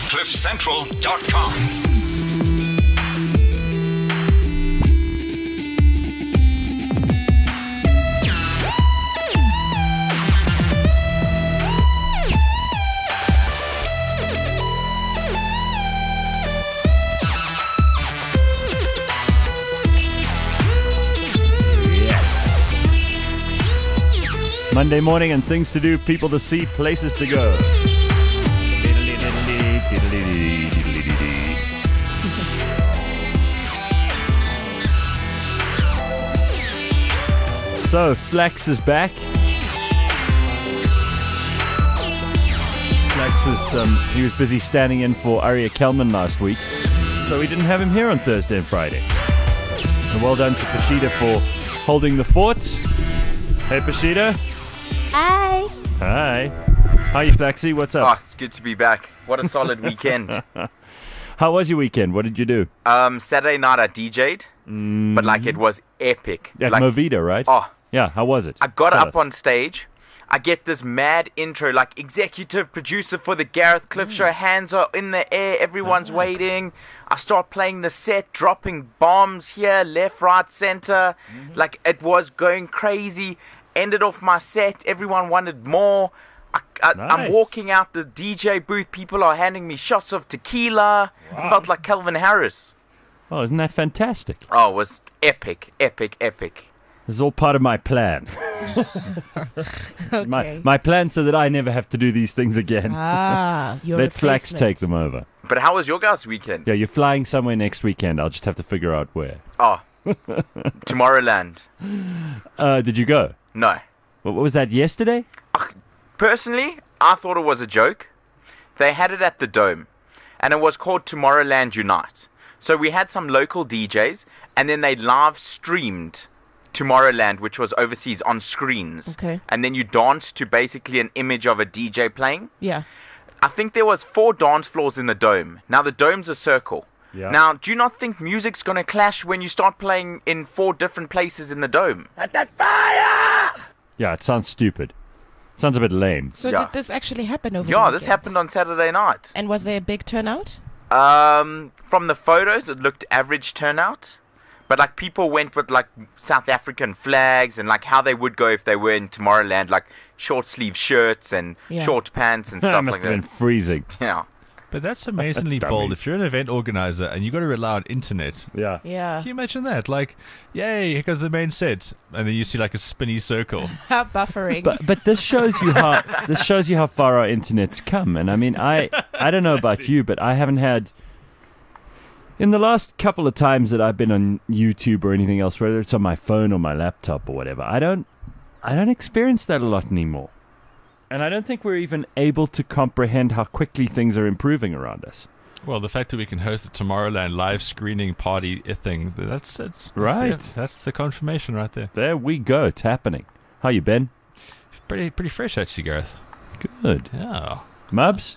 CliffCentral.com. Monday morning and things to do, people to see, places to go. So, Flax is back. Flax was, he was busy standing in for Arya Kelman last week, so we didn't have him here on Thursday and Friday. And well done to Pashida for holding the fort. Hey, Pashida. Hi. Hi. How are you, Flaxy? What's up? Oh, it's good to be back. What a solid weekend. How was your weekend? What did you do? Saturday night I DJ'd, but like it was epic. At like, Movida, right? Oh. Yeah, how was it? I got Tell up us. on stage. I get this mad intro, like executive producer for the Gareth Cliff Show. Hands are in the air. Everyone's waiting. I start playing the set, dropping bombs here, left, right, center. Like it was going crazy. Ended off my set. Everyone wanted more. Nice. I'm walking out the DJ booth. People are handing me shots of tequila. Wow. Felt like Calvin Harris. Oh, isn't that fantastic? Oh, it was epic, epic, epic. This is all part of my plan. Okay. My plan so that I never have to do these things again. Your Let Flax replacement. take them over. But how was your guys' weekend? Yeah, you're flying somewhere next weekend. I'll just have to figure out where. Oh, Tomorrowland. Did you go? No. What was that, yesterday? Personally, I thought it was a joke. They had it at the Dome, and it was called Tomorrowland Unite. So we had some local DJs, and then they live streamed Tomorrowland, which was overseas on screens. Okay. And then you danced to basically an image of a DJ playing. Yeah. I think there was 4 dance floors in the Dome. Now, the Dome's a circle. Yeah. Now, do you not think music's going to clash when you start playing in 4 different places in the Dome? Yeah, it sounds stupid. Sounds a bit lame. So Yeah. did this actually happen over the Yeah, this weekend? happened on Saturday night. And was there a big turnout? From the photos, it looked average turnout. But, like, people went with, like, South African flags and, like, how they would go if they were in Tomorrowland, like, short-sleeve shirts and Yeah. short pants and That stuff must like have been that. freezing. Yeah. But that's amazingly bold. Dummies. If you're an event organizer and you got to rely on internet, Yeah. Yeah. can you imagine that? Like, yay, here goes the main set, and then you see like a spinny circle. Buffering. But this shows you how far our internet's come. And I mean, I don't know about you, but I haven't had, in the last couple of times that I've been on YouTube or anything else, whether it's on my phone or my laptop or whatever, I don't experience that a lot anymore. And I don't think we're even able to comprehend how quickly things are improving around us. Well, the fact that we can host the Tomorrowland live screening party thing, that's it. Right. That's the confirmation right there. There we go. It's happening. How you been? Pretty fresh actually, Gareth. Good. Yeah. Mubs?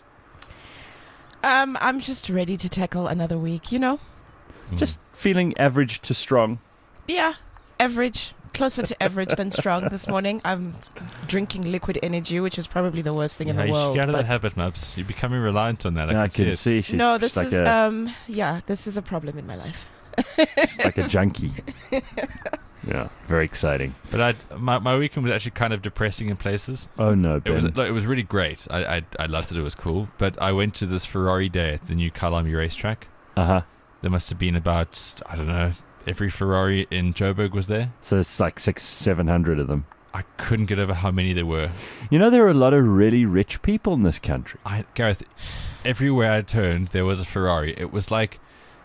I'm just ready to tackle another week, you know? Just feeling average to strong. Yeah. Average. Closer to average than strong this morning. I'm drinking liquid energy, which is probably the worst thing in Yeah, the you world. should get out of but- the habit, Mubs. You're becoming reliant on that. I I can can see see it. she's No, just this like is this is a problem in my life. like a junkie. Yeah, very exciting. But my weekend was actually kind of depressing in places. Oh no, It Ben. was it was really great. I loved it. It was cool. But I went to this Ferrari day at the new Kyalami racetrack. Uh-huh. There must have been about, I don't know, every Ferrari in Joburg was there. So it's like 700 of them. I couldn't get over how many there were. You know, there are a lot of really rich people in this country. Gareth, everywhere I turned, there was a Ferrari. It was like,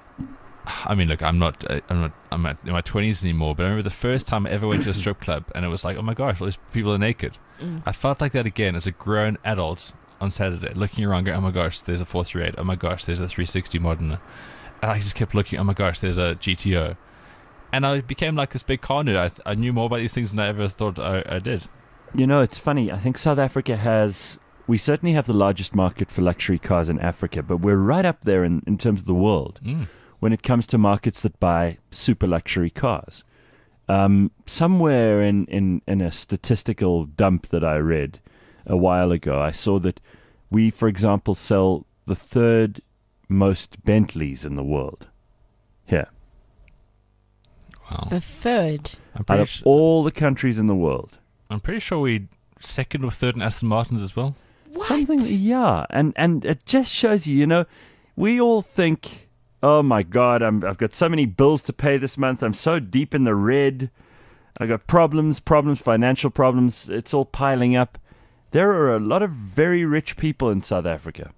I mean, look, I'm in my 20s anymore, but I remember the first time I ever went to a strip club, and it was like, oh my gosh, all these people are naked. I felt like that again as a grown adult on Saturday, looking around, going, oh my gosh, there's a 438. Oh my gosh, there's a 360 Modena. And I just kept looking, oh my gosh, there's a GTO. And I became like this big car nerd. I knew more about these things than I ever thought I did. You know, it's funny. I think South Africa we certainly have the largest market for luxury cars in Africa, but we're right up there in terms of the world when it comes to markets that buy super luxury cars. Somewhere in a statistical dump that I read a while ago, I saw that we, for example, sell the third most Bentleys in the world. Here. Wow. The third. I'm Out pretty, of all the countries in the world. I'm pretty sure we second or third in Aston Martins as well. What? Something, yeah. And it just shows you, we all think, oh my God, I've got so many bills to pay this month. I'm so deep in the red. I got problems, financial problems. It's all piling up. There are a lot of very rich people in South Africa.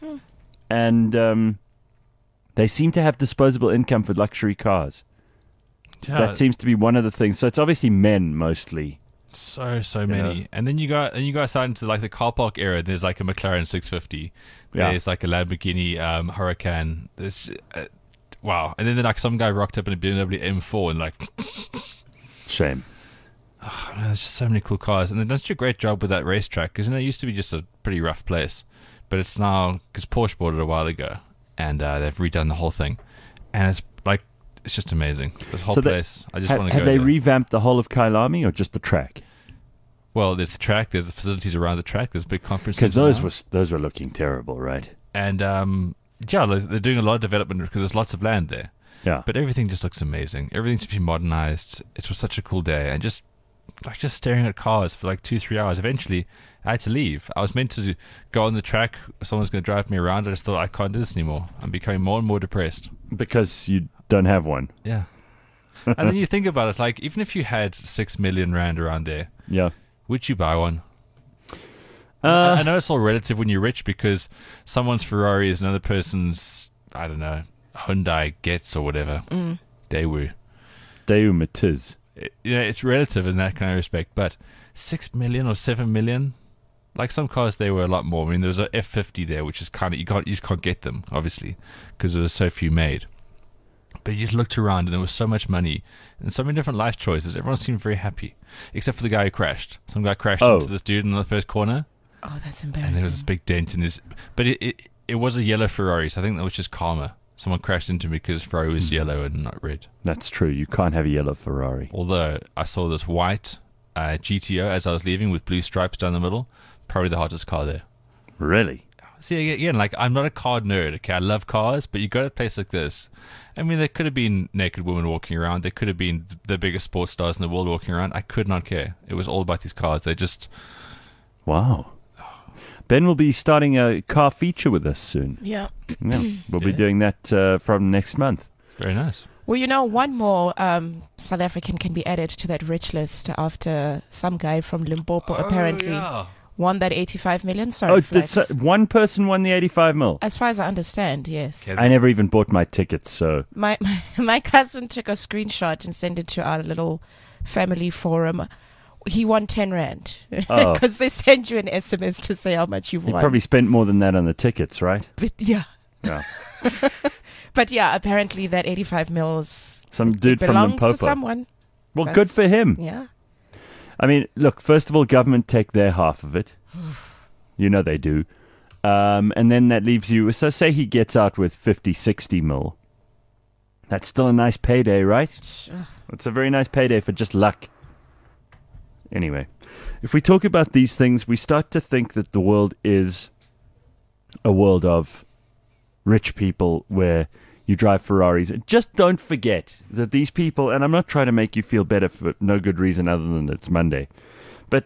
And they seem to have disposable income for luxury cars. Yeah, That seems to be one of the things. So it's obviously men mostly. so many. And then you go out into like the car park area. There's like a McLaren 650. Yeah. There's like a Lamborghini Huracan. There's wow. And then like some guy rocked up in a BMW M4 and like Shame. oh, man, there's just so many cool cars. And then does a great job with that racetrack because it used to be just a pretty rough place, but it's now because Porsche bought it a while ago and they've redone the whole thing, and it's just amazing. The whole So place. I just want to go Have they there. revamped the whole of Kyalami or just the track? Well, there's the track. There's the facilities around the track. There's big conferences. Because now. those were looking terrible, right? And yeah, they're doing a lot of development because there's lots of land there. Yeah. But everything just looks amazing. Everything's been modernized. It was such a cool day, and just staring at cars for like 2-3 hours. Eventually, I had to leave. I was meant to go on the track. Someone's going to drive me around. I just thought I can't do this anymore. I'm becoming more and more depressed. Because you don't have one. Yeah. And then you think about it, like even if you had 6 million rand around there, Yeah. would you buy one? I know it's all relative when you're rich because someone's Ferrari is another person's, I don't know, Hyundai Getz or whatever. Daewoo. Daewoo Matiz. It's relative in that kind of respect, but 6 million or 7 million, like some cars, they were a lot more. I mean, there was a F50 there, which is kind of you just can't get them, obviously, because there were so few made. But you just looked around, and there was so much money and so many different life choices. Everyone seemed very happy, except for the guy who crashed. Some guy crashed into this dude in the first corner, Oh, that's embarrassing. and there was this big dent in his. But it was a yellow Ferrari, so I think that was just karma. Someone crashed into me because Ferrari was yellow and not red. That's true. You can't have a yellow Ferrari. Although I saw this white GTO as I was leaving with blue stripes down the middle, probably the hottest car there. Really? See, again, like I'm not a car nerd. Okay, I love cars, but you go to a place like this. I mean, there could have been naked women walking around. There could have been the biggest sports stars in the world walking around. I could not care. It was all about these cars. They just Wow. Ben will be starting a car feature with us soon. Yeah. Yeah. We'll be Yeah. doing that from next month. very nice. Well, one more South African can be added to that rich list after some guy from Limpopo apparently won that 85 million. Sorry, Oh, Flex. one person won the 85 mil? As far as I understand, yes. Okay. I never even bought my tickets, so... My cousin took a screenshot and sent it to our little family forum. He won 10 rand Oh. because they send you an SMS to say how much you've He won. probably spent more than that on the tickets, right? But yeah, Yeah. but yeah, apparently that 85 mils Some dude from belongs Limpopo. to someone. Well, That's- good for him. Yeah. I mean, look, first of all, government take their half of it. You know they do. And then that leaves you... So say he gets out with 50, 60 mil. That's still a nice payday, right? Sure. It's a very nice payday for just luck. Anyway, if we talk about these things, we start to think that the world is a world of rich people where you drive Ferraris. Just don't forget that these people, and I'm not trying to make you feel better for no good reason other than it's Monday, but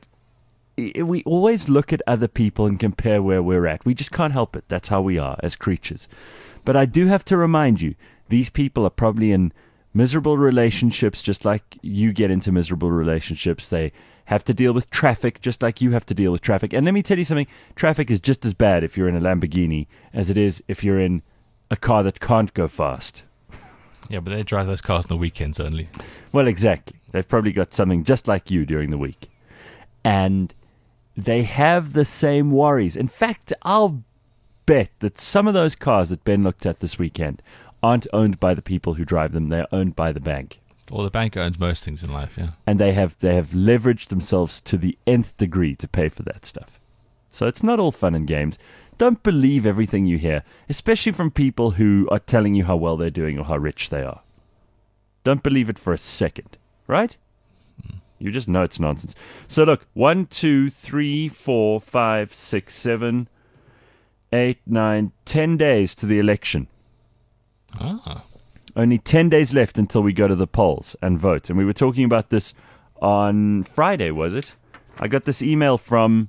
we always look at other people and compare where we're at. We just can't help it. That's how we are as creatures. But I do have to remind you, these people are probably in miserable relationships just like you get into miserable relationships. They have to deal with traffic just like you have to deal with traffic. And let me tell you something, traffic is just as bad if you're in a Lamborghini as it is if you're in a car that can't go fast. Yeah, but they drive those cars on the weekends only. Well, exactly. They've probably got something just like you during the week. And they have the same worries. In fact, I'll bet that some of those cars that Ben looked at this weekend aren't owned by the people who drive them. They're owned by the bank. Well, the bank owns most things in life, yeah. And they have leveraged themselves to the nth degree to pay for that stuff. So it's not all fun and games. Don't believe everything you hear, especially from people who are telling you how well they're doing or how rich they are. Don't believe it for a second, right? You just know it's nonsense. So look, 1, 2, 3, 4, 5, 6, 7, 8, 9, 10 days to the election. Ah. Only 10 days left until we go to the polls and vote. And we were talking about this on Friday, was it? I got this email from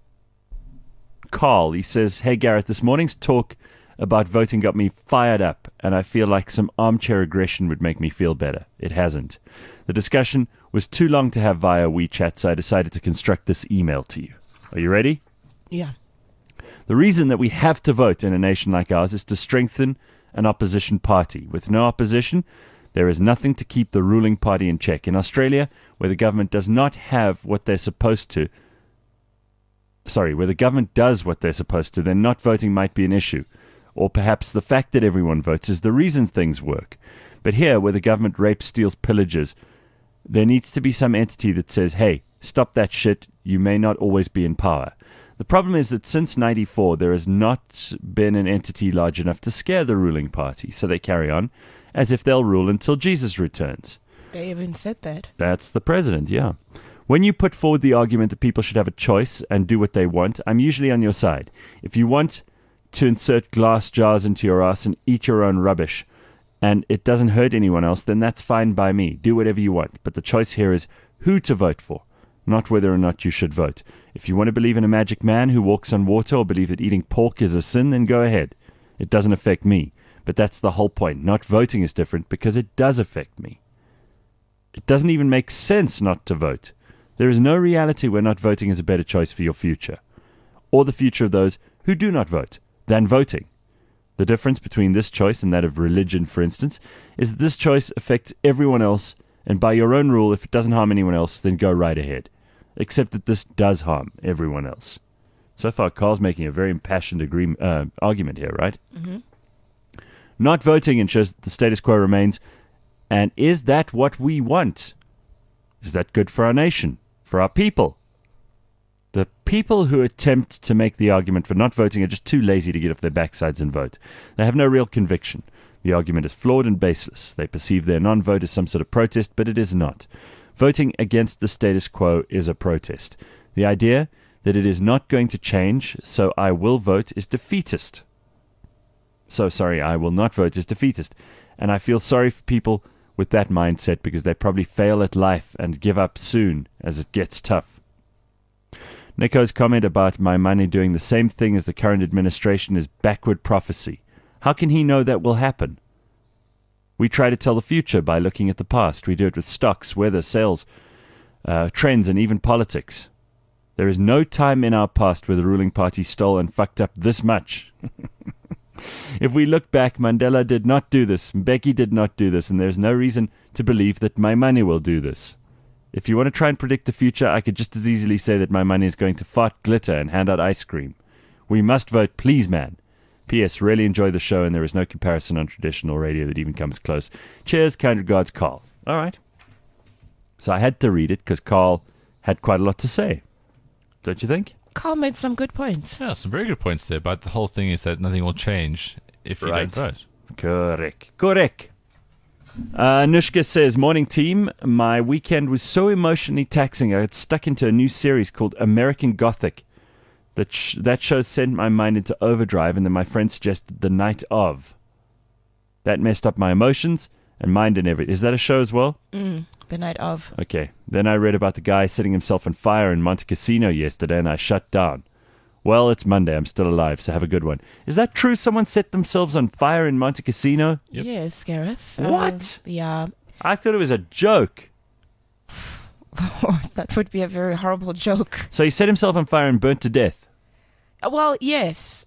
Carl. He says, "Hey, Gareth, this morning's talk about voting got me fired up, and I feel like some armchair aggression would make me feel better. It hasn't. The discussion was too long to have via WeChat, so I decided to construct this email to you. Are you ready? Yeah. The reason that we have to vote in a nation like ours is to strengthen an opposition party. With no opposition, there is nothing to keep the ruling party in check. In Australia, where the government does not have what they're supposed to, where the government does what they're supposed to, then not voting might be an issue. Or perhaps the fact that everyone votes is the reason things work. But here, where the government rapes, steals, pillages, there needs to be some entity that says, hey, stop that shit, you may not always be in power. The problem is that since 94, there has not been an entity large enough to scare the ruling party, so they carry on as if they'll rule until Jesus returns. They even said that. That's the president, yeah. When you put forward the argument that people should have a choice and do what they want, I'm usually on your side. If you want to insert glass jars into your ass and eat your own rubbish, and it doesn't hurt anyone else, then that's fine by me. Do whatever you want. But the choice here is who to vote for, not whether or not you should vote. If you want to believe in a magic man who walks on water or believe that eating pork is a sin, then go ahead. It doesn't affect me. But that's the whole point. Not voting is different because it does affect me. It doesn't even make sense not to vote. There is no reality where not voting is a better choice for your future, or the future of those who do not vote, than voting. The difference between this choice and that of religion, for instance, is that this choice affects everyone else, and by your own rule, if it doesn't harm anyone else, then go right ahead. Except that this does harm everyone else. So far, Carl's making a very impassioned argument here, right? Mm-hmm. Not voting ensures that the status quo remains. And is that what we want? Is that good for our nation? For our people? The people who attempt to make the argument for not voting are just too lazy to get off their backsides and vote. They have no real conviction. The argument is flawed and baseless. They perceive their non-vote as some sort of protest, but it is not. Voting against the status quo is a protest. The idea that it is not going to change, so I will vote, is defeatist. I will not vote is defeatist. And I feel sorry for people with that mindset because they probably fail at life and give up soon as it gets tough. Nico's comment about my money doing the same thing as the current administration is backward prophecy. How can he know that will happen? We try to tell the future by looking at the past. We do it with stocks, weather, sales, trends, and even politics. There is no time in our past where the ruling party stole and fucked up this much. If we look back, Mandela did not do this, Mbeki did not do this, and there's no reason to believe that my money will do this. If you want to try and predict the future, I could just as easily say that my money is going to fart glitter and hand out ice cream. We must vote, please, man. P.S. Really enjoy the show, and there is no comparison on traditional radio that even comes close. Cheers, kind regards, Carl. All right. So I had to read it because Carl had quite a lot to say. Don't you think? Carl made some good points. Yeah, some very good points there. But the whole thing is that nothing will change if you don't vote. Correct. Nushka says, morning team. My weekend was so emotionally taxing. I got stuck into a new series called American Gothic. That show sent my mind into overdrive, and then my friend suggested The Night Of. That messed up my emotions and mind and everything. Is that a show as well? The Night Of. Okay. Then I read about the guy setting himself on fire in Monte Cassino yesterday, and I shut down. Well, it's Monday. I'm still alive, so have a good one. Is that true? Someone set themselves on fire in Monte Cassino? Yep. Yes, Gareth. What? Yeah. I thought it was a joke. That would be a very horrible joke. So he set himself on fire and burnt to death? Well, yes.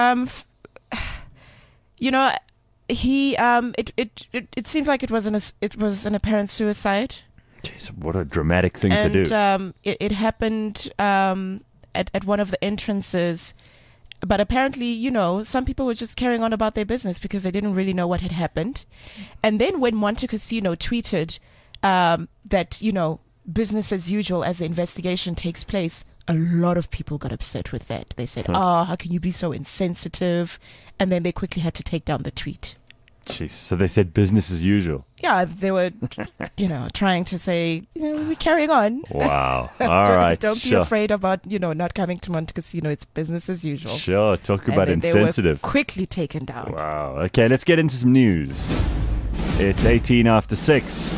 He it seems like it was an apparent suicide. Jeez, what a dramatic thing to do. And it happened at one of the entrances. But apparently, some people were just carrying on about their business because they didn't really know what had happened. And then when Monte Cassino tweeted that, business as usual as the investigation takes place, a lot of people got upset with that. They said, how can you be so insensitive? And then they quickly had to take down the tweet. Jeez. So they said business as usual. Yeah, they were, trying to say, we're carrying on. Wow. All right. Don't be sure. afraid about, not coming to Monte Casino. It's business as usual. Sure. Talk about And they insensitive. were quickly taken down. Wow. Okay, let's get into some news. It's 18 after 6.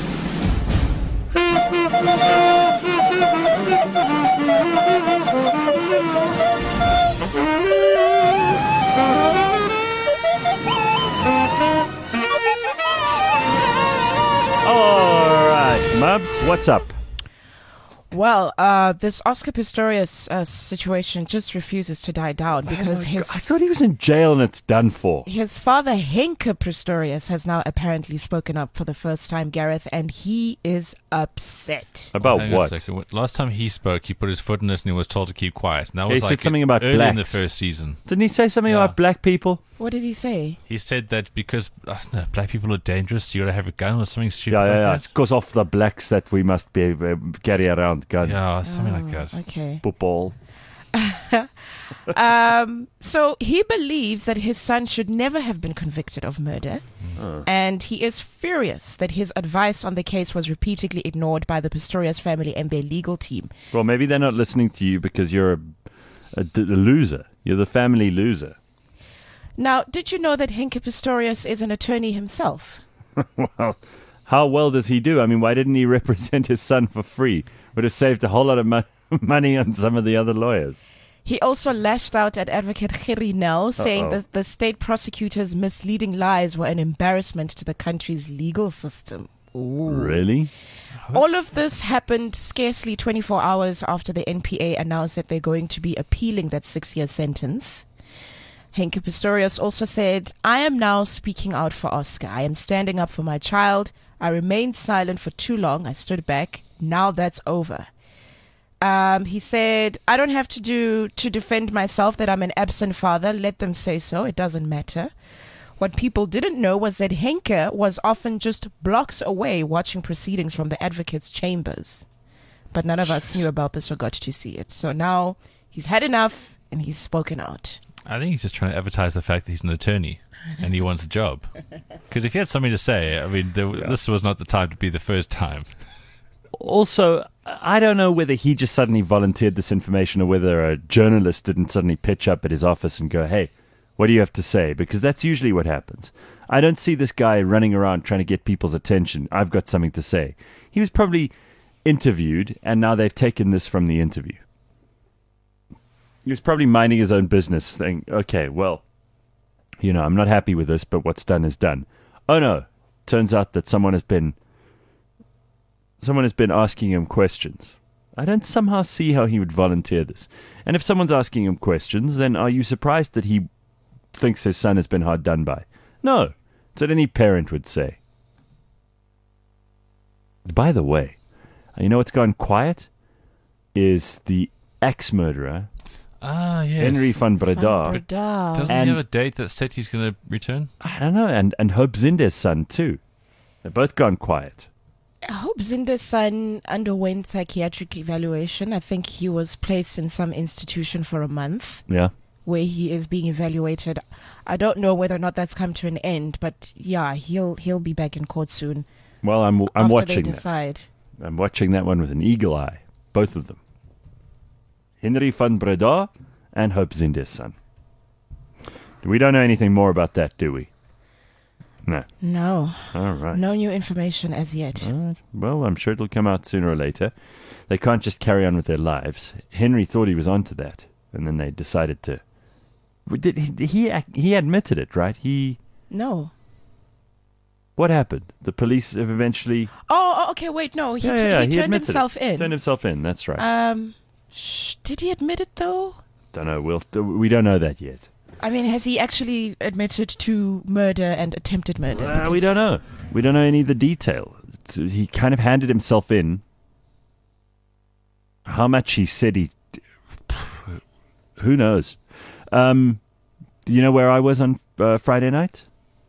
All right, Mubs, what's up? Well, this Oscar Pistorius situation just refuses to die down because I thought he was in jail and it's done for. his father, Henke Pistorius, has now apparently spoken up for the first time, Gareth, and he is upset. About Hang on a what? second. Last time he spoke, he put his foot in it and he was told to keep quiet. And that He was said like something about early in the blacks. first season. Didn't he say something Yeah. about black people? What did he say? He said that because black people are dangerous, you got to have a gun or something stupid like Yeah. that. It's because of the blacks that we must be carry around guns. Yeah, something like that. Okay. Football. So he believes that his son should never have been convicted of murder, and he is furious that his advice on the case was repeatedly ignored by the Pistorius family and their legal team. Well, maybe they're not listening to you because you're a loser. You're the family loser. Now, did you know that Henke Pistorius is an attorney himself? Well, how well does he do? I mean, why didn't he represent his son for free? Would have saved a whole lot of money on some of the other lawyers. He also lashed out at advocate Gerrie Nel, saying that the state prosecutor's misleading lies were an embarrassment to the country's legal system. Really? All of this happened scarcely 24 hours after the NPA announced that they're going to be appealing that 6-year sentence. Henke Pistorius also said, "I am now speaking out for Oscar. I am standing up for my child. I remained silent for too long. I stood back. Now that's over." He said, "I don't have to defend myself that I'm an absent father. Let them say so. It doesn't matter." What people didn't know was that Henke was often just blocks away watching proceedings from the advocate's chambers. But none of us knew about this or got to see it. So now he's had enough and he's spoken out. I think he's just trying to advertise the fact that he's an attorney and he wants a job. Because if he had something to say, I mean, this was not the time to be the first time. Also, I don't know whether he just suddenly volunteered this information or whether a journalist didn't suddenly pitch up at his office and go, "Hey, what do you have to say?" Because that's usually what happens. I don't see this guy running around trying to get people's attention. I've got something to say. He was probably interviewed, and now they've taken this from the interview. He was probably minding his own business, saying, "Okay, well, I'm not happy with this, but what's done is done." Oh no, turns out that someone has been asking him questions. I don't somehow see how he would volunteer this. And if someone's asking him questions, then are you surprised that he thinks his son has been hard done by? No, it's what any parent would say. By the way, you know what's gone quiet? Is the ex-murderer, Ah, yes. Henry van Breda. Breda. Doesn't And- he have a date that said he's going to return? I don't know, and Hope Zinde's son too. They've both gone quiet. Hope Zinde's son underwent psychiatric evaluation. I think he was placed in some institution for a month Yeah. where he is being evaluated. I don't know whether or not that's come to an end, but yeah, he'll be back in court soon. Well, I'm after watching they that. decide. I'm watching that one with an eagle eye. Both of them. Henry van Breda and Hope Zinde's son. We don't know anything more about that, do we? No. No, All right. no new information as yet. All right. Well, I'm sure it'll come out sooner or later. They can't just carry on with their lives. Henry thought he was onto that, and then they decided to. He admitted it, right? No. What happened? The police have eventually. Oh, okay. Wait, no. He turned admitted himself it. in. Turned himself in. That's right. Did he admit it though? Don't know. We don't know that yet. I mean, has he actually admitted to murder and attempted murder? We don't know. We don't know any of the detail. He kind of handed himself in. How much he said he... Who knows? Do you know where I was on Friday night?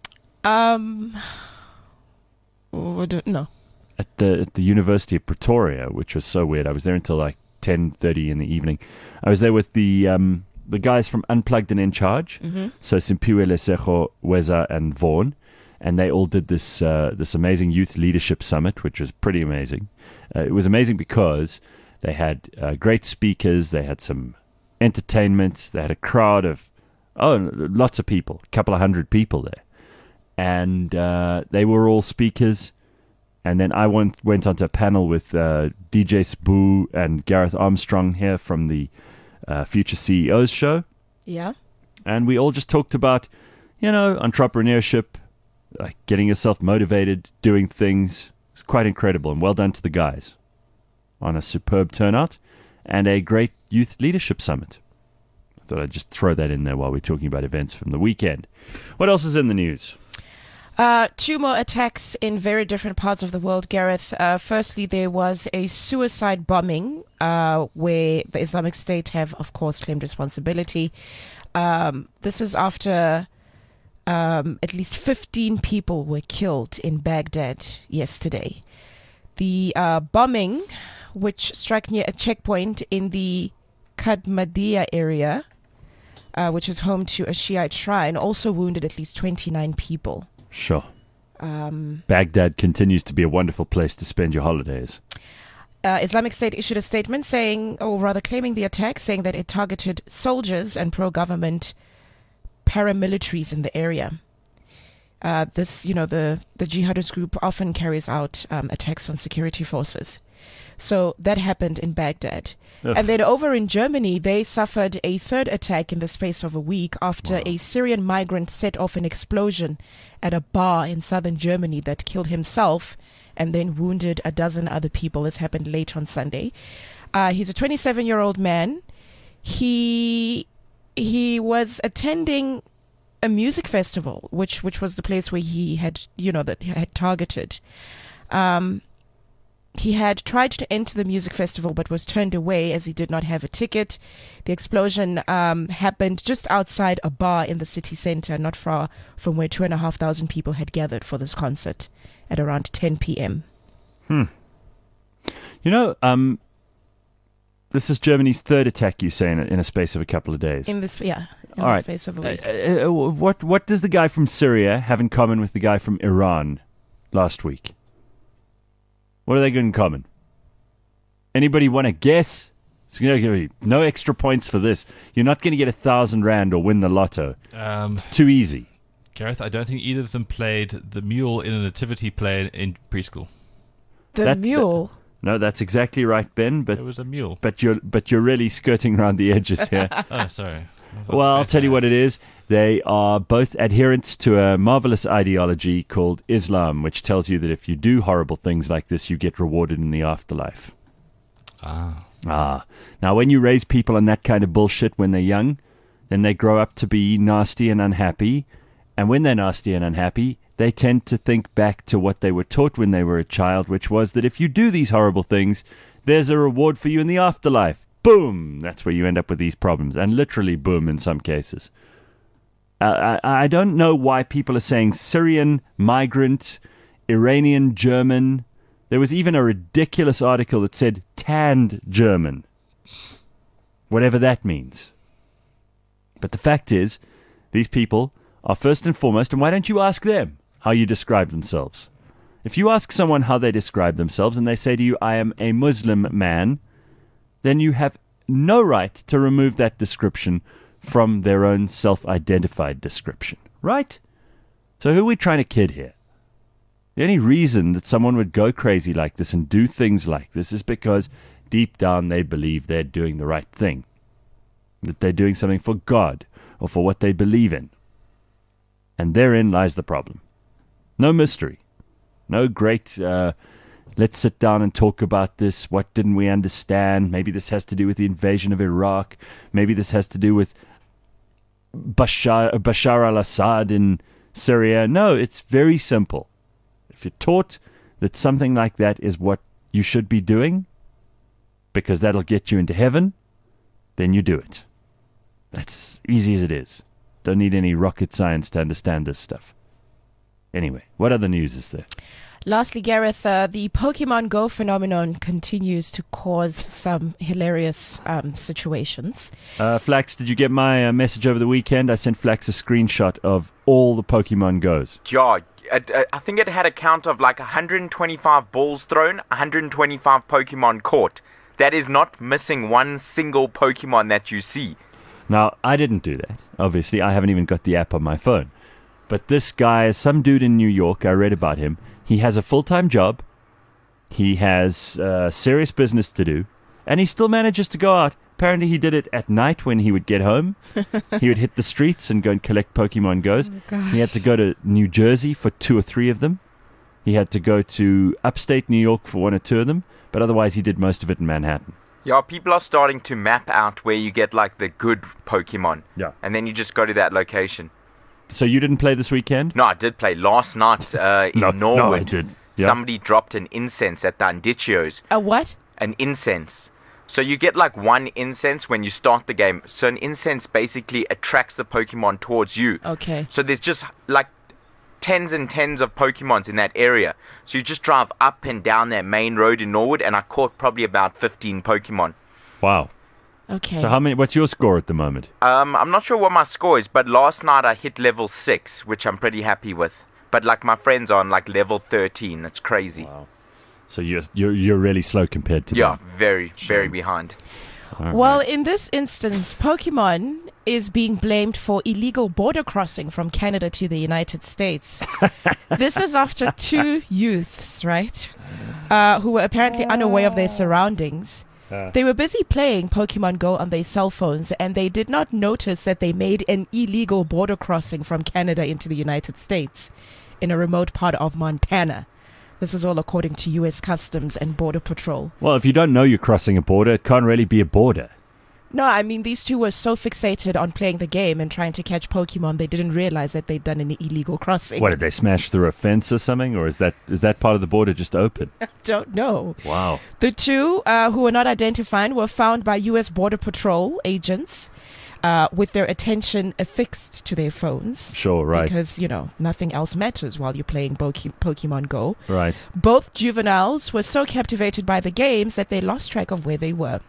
No. At the University of Pretoria, which was so weird. I was there until like 10:30 in the evening. I was there with the guys from Unplugged and In Charge. Mm-hmm. So Simpiwe Lesego, Weza, and Vaughan. and they all did this this amazing youth leadership summit, which was pretty amazing. It was amazing because they had great speakers, they had some entertainment, they had a crowd of lots of people, a couple of hundred people there, and they were all speakers. And then I went onto a panel with DJ Sboo and Gareth Armstrong here from the Future CEOs show. Yeah. And we all just talked about, entrepreneurship, like getting yourself motivated, doing things. It's quite incredible, and well done to the guys on a superb turnout and a great youth leadership summit. I thought I'd just throw that in there while we're talking about events from the weekend. What else is in the news? 2 more attacks in very different parts of the world, Gareth. Firstly, there was a suicide bombing where the Islamic State have, of course, claimed responsibility. This is after at least 15 people were killed in Baghdad yesterday. The bombing, which struck near a checkpoint in the Kadmadiyah area, which is home to a Shiite shrine, also wounded at least 29 people. Sure. Baghdad continues to be a wonderful place to spend your holidays. Islamic State issued a statement saying, or rather claiming the attack, saying that it targeted soldiers and pro-government paramilitaries in the area. The jihadist group often carries out attacks on security forces. So that happened in Baghdad. Ugh. And then over in Germany, they suffered a third attack in the space of a week after a Syrian migrant set off an explosion at a bar in southern Germany that killed himself and then wounded a dozen other people. This happened late on Sunday. He's a 27-year-old man. He was attending a music festival, which was the place where he had, that he had targeted. He had tried to enter the music festival but was turned away as he did not have a ticket. The explosion happened just outside a bar in the city center, not far from where 2,500 people had gathered for this concert at around 10 p.m. This is Germany's third attack, you say, in a space of a couple of days. In the space of a week. What does the guy from Syria have in common with the guy from Iran last week? What are they got in common? Anybody want to guess? It's going to give you no extra points for this. You're not going to get 1,000 rand or win the lotto. It's too easy. Gareth, I don't think either of them played the mule in a nativity play in preschool. The mule? No, that's exactly right, Ben. But it was a mule. But you're really skirting around the edges here. Oh, sorry. Well, I'll tell you what it is. They are both adherents to a marvelous ideology called Islam, which tells you that if you do horrible things like this, you get rewarded in the afterlife. Now, when you raise people on that kind of bullshit when they're young, then they grow up to be nasty and unhappy. And when they're nasty and unhappy, they tend to think back to what they were taught when they were a child, which was that if you do these horrible things, there's a reward for you in the afterlife. Boom! That's where you end up with these problems. And literally boom in some cases. I don't know why people are saying Syrian migrant, Iranian German. There was even a ridiculous article that said tanned German. Whatever that means. But the fact is, these people are first and foremost, and why don't you ask them how you describe themselves? If you ask someone how they describe themselves and they say to you, I am a Muslim man, then you have no right to remove that description from their own self-identified description. Right? So who are we trying to kid here? The only reason that someone would go crazy like this and do things like this is because deep down they believe they're doing the right thing. That they're doing something for God or for what they believe in. And therein lies the problem. No mystery. No great, let's sit down and talk about this. What didn't we understand? Maybe this has to do with the invasion of Iraq. Maybe this has to do with Bashar al-Assad in Syria. No, it's very simple. If you're taught that something like that is what you should be doing, because that'll get you into heaven, then you do it. That's as easy as it is. Don't need any rocket science to understand this stuff. Anyway, what other news is there? Lastly, Gareth, the Pokemon Go phenomenon continues to cause some hilarious situations. Flax, did you get my message over the weekend? I sent Flax a screenshot of all the Pokemon Go's. Yeah, I think it had a count of like 125 balls thrown, 125 Pokemon caught. That is not missing one single Pokemon that you see. Now, I didn't do that. Obviously, I haven't even got the app on my phone. But this guy, some dude in New York, I read about him. He has a full-time job. He has serious business to do. And he still manages to go out. Apparently, he did it at night when he would get home. He would hit the streets and go and collect Pokemon Go's. He had to go to New Jersey for 2 or 3 of them. He had to go to upstate New York for 1 or 2 of them. But otherwise, he did most of it in Manhattan. Yeah, people are starting to map out where you get like the good Pokemon. Yeah. And then you just go to that location. So you didn't play this weekend? No, I did play last night in Norwood. No, I did. Yeah. Somebody dropped an incense at the Andiccios. A what? An incense. So you get like 1 incense when you start the game. So an incense basically attracts the Pokemon towards you. Okay. So there's just like tens and tens of Pokemons in that area. So you just drive up and down that main road in Norwood, and I caught probably about 15 Pokemon. Wow. Okay. So what's your score at the moment? I'm not sure what my score is, but last night I hit level 6, which I'm pretty happy with. But like my friends are on like level 13. It's crazy. Wow. So you're really slow compared to Yeah, them. very behind. All Well, right. in this instance, Pokemon is being blamed for illegal border crossing from Canada to the United States. This is after 2 youths, right, who were apparently unaware of their surroundings. They were busy playing Pokemon Go on their cell phones, and they did not notice that they made an illegal border crossing from Canada into the United States in a remote part of Montana. This is all according to U.S. Customs and Border Patrol. Well, if you don't know you're crossing a border, it can't really be a border. No, I mean, these two were so fixated on playing the game and trying to catch Pokemon, they didn't realize that they'd done an illegal crossing. What, did they smash through a fence or something? Or is that part of the border just open? Don't know. Wow. The two, who were not identified, were found by U.S. Border Patrol agents with their attention affixed to their phones. Sure, right. Because, nothing else matters while you're playing Pokemon Go. Right. Both juveniles were so captivated by the games that they lost track of where they were.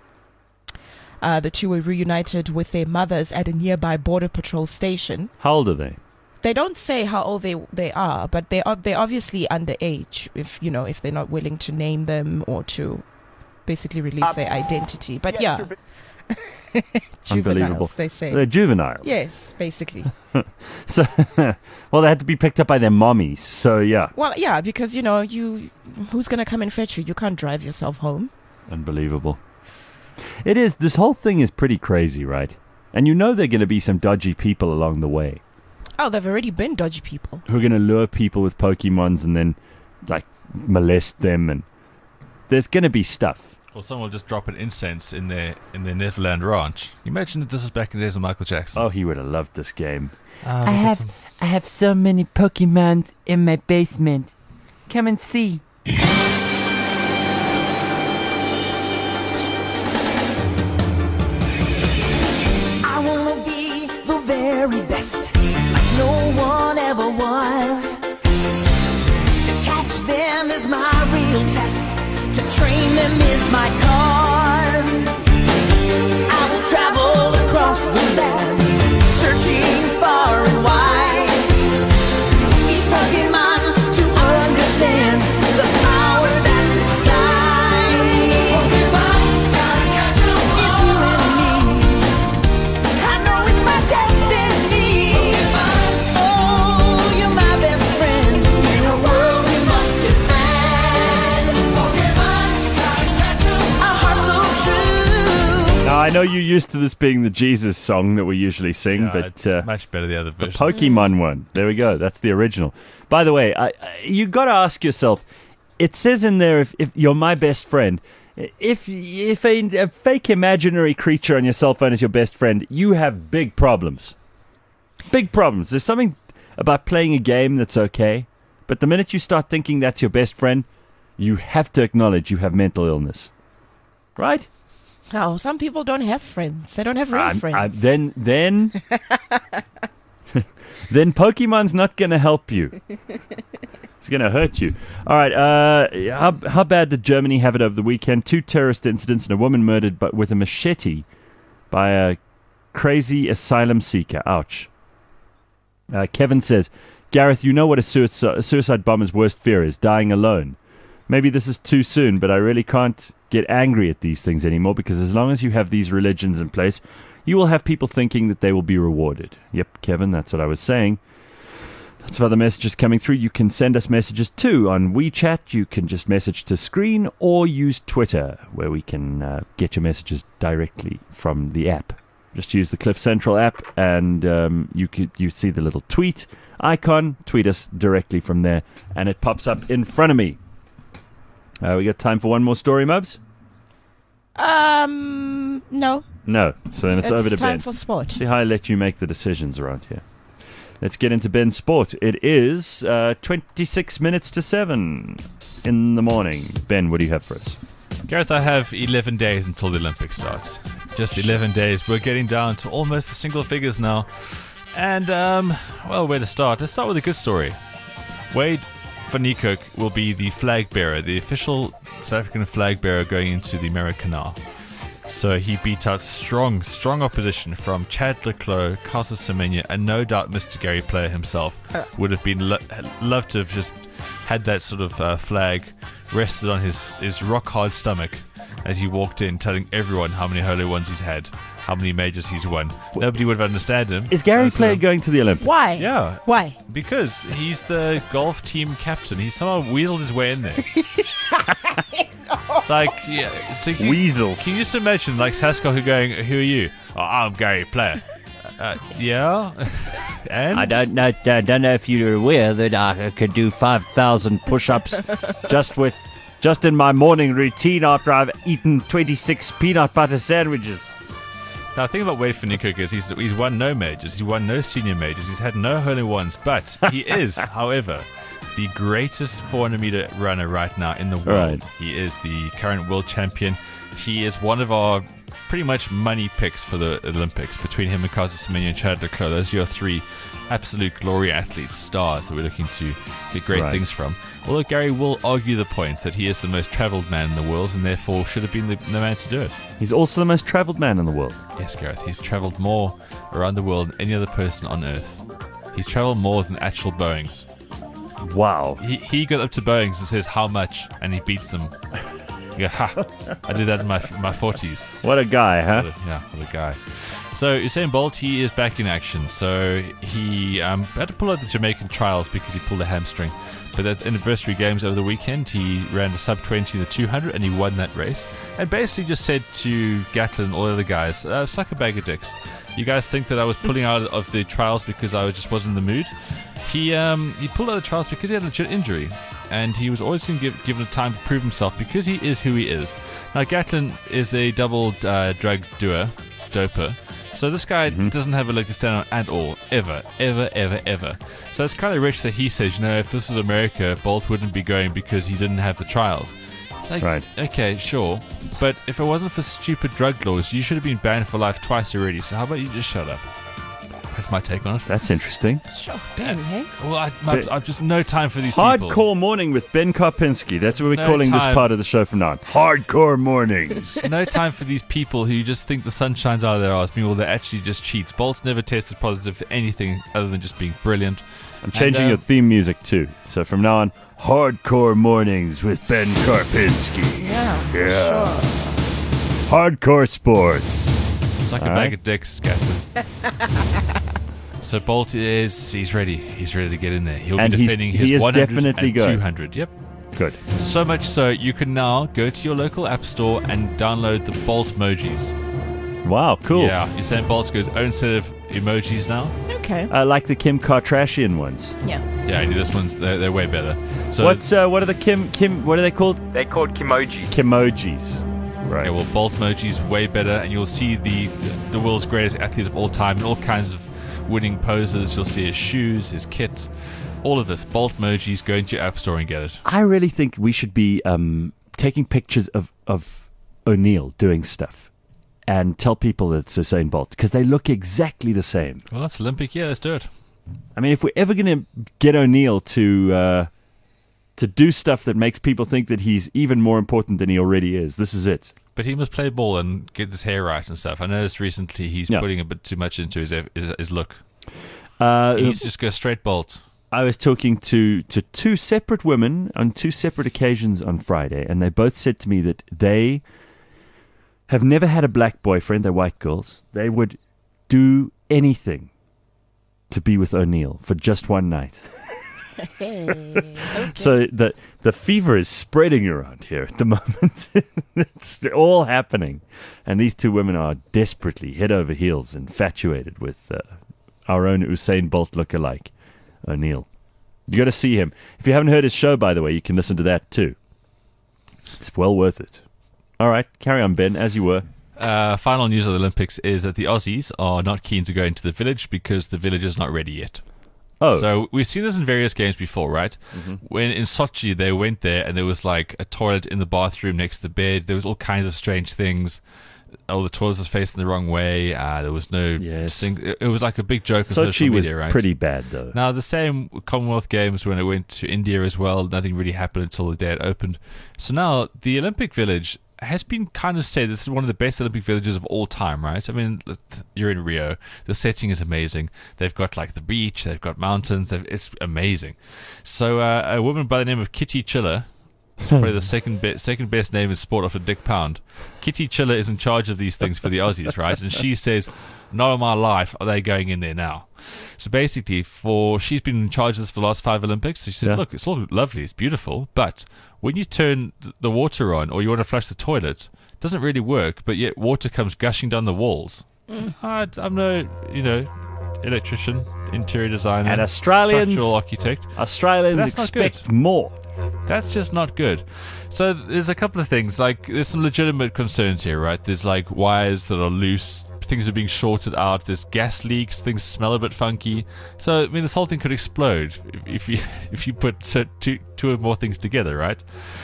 The two were reunited with their mothers at a nearby Border Patrol station. How old are they? They don't say how old they are, but they're obviously underage if they're not willing to name them or to basically release their identity. But yeah. Unbelievable. Juveniles, they say. They're juveniles. Yes, basically. So, well, they had to be picked up by their mommies. So, yeah. Well, yeah, because, who's going to come and fetch you? You can't drive yourself home. Unbelievable. It is. This whole thing is pretty crazy, right? And there are going to be some dodgy people along the way. Oh, there've already been dodgy people. Who are going to lure people with Pokemons and then, molest them. And there's going to be stuff. Or someone will just drop an incense in their Neverland ranch. Imagine if this is back in the days of Michael Jackson. Oh, he would have loved this game. I have so many Pokemon in my basement. Come and see. I wanna be the very best, like no one ever was. To catch them is my real test. To train them is my cause. I will travel across the land, searching far and wide. Each Pokemon to understand the power that's inside. Pokemon, gotta catch 'em all. It's you and me. I know it's my destiny. Pokemon, oh, you're my best friend in a world we must defend. Pokemon, gotta catch 'em. A heart so true. Now, I know you're used to this being the Jesus song that we usually sing, Yeah, but it's much better the other the version. Pokemon one. There we go. That's the original. By the way, you got to ask yourself, it says in there, if you're my best friend, if a fake imaginary creature on your cell phone is your best friend, you have big problems. Big problems. There's something about playing a game that's okay, but the minute you start thinking that's your best friend, you have to acknowledge you have mental illness. Right? No, some people don't have friends. They don't have real friends. Then then Pokemon's not going to help you. It's going to hurt you. All right. How bad did Germany have it over the weekend? 2 terrorist incidents and a woman murdered with a machete by a crazy asylum seeker. Ouch. Kevin says, Gareth, you know what a suicide bomber's worst fear is: dying alone. Maybe this is too soon, but I really can't get angry at these things anymore, because as long as you have these religions in place, you will have people thinking that they will be rewarded. Yep, Kevin, that's what I was saying. Lots of other messages coming through. You can send us messages too on WeChat. You can just message to screen or use Twitter, where we can get your messages directly from the app. Just use the Cliff Central app, and you see the little tweet icon. Tweet us directly from there, and it pops up in front of me. We got time for one more story, Mubs? No. No. So then it's over to Ben. Time for sport. See how I let you make the decisions around here. Let's get into Ben's sport. It is 26 minutes to 7 in the morning. Ben, what do you have for us? Gareth, I have 11 days until the Olympics starts. Just 11 days. We're getting down to almost the single figures now. And, well, where to start? Let's start with a good story. Wade van Niekerk will be the flag bearer, the official South African flag bearer going into the Maracana. So he beat out strong opposition from Chad le Clos, Caster Semenya, and no doubt Mr. Gary Player himself would have been loved to have just had that sort of flag rested on his rock-hard stomach as he walked in, telling everyone how many Holy Ones he's had, how many majors he's won. Nobody would have understood him. Is Gary Player going to the Olympics? Why? Yeah. Why? Because he's the golf team captain. He somehow weaseled his way in there. It's like, yeah. So Weasels. Can you just imagine, like, Haskell going, who are you? Oh, I'm Gary Player. Yeah? And? I don't know if you're aware that I could do 5,000 push-ups just in my morning routine after I've eaten 26 peanut butter sandwiches. Now, the thing about Wade van Niekerk is he's won no majors, he's won no senior majors, he's had no Holy Ones, but he is, however, the greatest 400-meter runner right now in the world. Right. He is the current world champion. He is one of our pretty much money picks for the Olympics. Between him and Caster Semenya and Chad le Clos, those are your three absolute glory athletes, stars that we're looking to get great things from. Although Gary will argue the point that he is the most travelled man in the world and therefore should have been the man to do it. He's also the most travelled man in the world. Yes, Gareth. He's travelled more around the world than any other person on Earth. He's travelled more than actual Boeings. Wow. He got up to Boeings and says how much, and he beats them. You go, ha! I did that in my 40s. What a guy, huh? What a guy. So Usain Bolt, he is back in action. So he had to pull out the Jamaican trials because he pulled a hamstring. But at the anniversary games over the weekend, he ran the sub-20 in the 200 and he won that race. And basically just said to Gatlin and all the other guys, suck a bag of dicks. You guys think that I was pulling out of the trials because I just wasn't in the mood? He pulled out of the trials because he had a legit injury. And he was always going to given a time to prove himself because he is who he is. Now, Gatlin is a double drug doper. So this guy doesn't have a leg to stand on at all. Ever. So it's kind of rich that he says, if this was America, Bolt wouldn't be going because he didn't have the trials. It's like, okay, sure. But if it wasn't for stupid drug laws, you should have been banned for life twice already. So how about you just shut up? That's my take on it. That's interesting. Sure. Ben, hey? Well, I've just no time for these people. Hardcore Morning with Ben Karpinski. That's what we're calling this part of the show from now on. Hardcore Mornings. No time for these people who just think the sun shines out of their arse. Meanwhile, they're actually just cheats. Bolt's never tested positive for anything other than just being brilliant. I'm changing your theme music too. So from now on, Hardcore Mornings with Ben Karpinski. Yeah. Yeah. Sure. Hardcore Sports. Suck a bag of dicks, Gatlin. So Bolt he's ready. He's ready to get in there. He'll be defending his 100 and 200. Yep. Good. So much so, you can now go to your local app store and download the Bolt emojis. Wow, cool. Yeah, you're saying Bolt's got his own set of emojis now? Okay. Like the Kim Kardashian ones. Yeah. Yeah, only this one's they're way better. So what are the Kim what are they called? They're called Kimojis. Kimojis. Right. Okay, well, Bolt emoji's way better, and you'll see the world's greatest athlete of all time in all kinds of winning poses. You'll see his shoes, his kit, all of this. Bolt emojis. Go into your app store and get it. I really think we should be taking pictures of O'Neill doing stuff and tell people that it's Usain Bolt because they look exactly the same. Well, it's Olympic. Yeah, let's do it. I mean, if we're ever going to get O'Neill to do stuff that makes people think that he's even more important than he already is, this is it. But he must play ball and get his hair right and stuff. I noticed recently he's putting a bit too much into his look. He needs to just go straight Bolt. I was talking to two separate women on two separate occasions on Friday, and they both said to me that they have never had a black boyfriend. They're white girls. They would do anything to be with O'Neill for just one night. So the fever is spreading around here at the moment. It's all happening. And these two women are desperately head over heels infatuated with our own Usain Bolt lookalike, O'Neill. You got to see him. If you haven't heard his show, by the way, you can listen to that too. It's well worth it. All right, carry on, Ben, as you were. Final news of the Olympics is that the Aussies are not keen to go into the village because the village is not ready yet. Oh. So we've seen this in various games before, right? Mm-hmm. When in Sochi they went there and there was like a toilet in the bathroom next to the bed. There was all kinds of strange things. Oh, the toilet was facing the wrong way. There was no sink. It was like a big joke on social Sochi was media, right? pretty bad, though. Now, the same Commonwealth Games when it went to India as well, nothing really happened until the day it opened. So now the Olympic Village has been kind of said this is one of the best Olympic villages of all time, right? I mean, you're in Rio. The setting is amazing. They've got like the beach. They've got mountains. It's amazing. So a woman by the name of Kitty Chiller, probably the second best name in sport after Dick Pound. Kitty Chiller is in charge of these things for the Aussies, right? And she says, "No, in my life are they going in there now." So basically, she's been in charge of this for the last 5 Olympics. So she said, "Look, it's all lovely, it's beautiful, but when you turn the water on or you want to flush the toilet, it doesn't really work. But yet water comes gushing down the walls." I'm no, electrician, interior designer, and structural architect. Australians expect more. That's just not good. So there's a couple of things. Like, there's some legitimate concerns here, right? There's like wires that are loose, things are being shorted out, there's gas leaks, things smell a bit funky. So I mean, this whole thing could explode if you put two or more things together, right?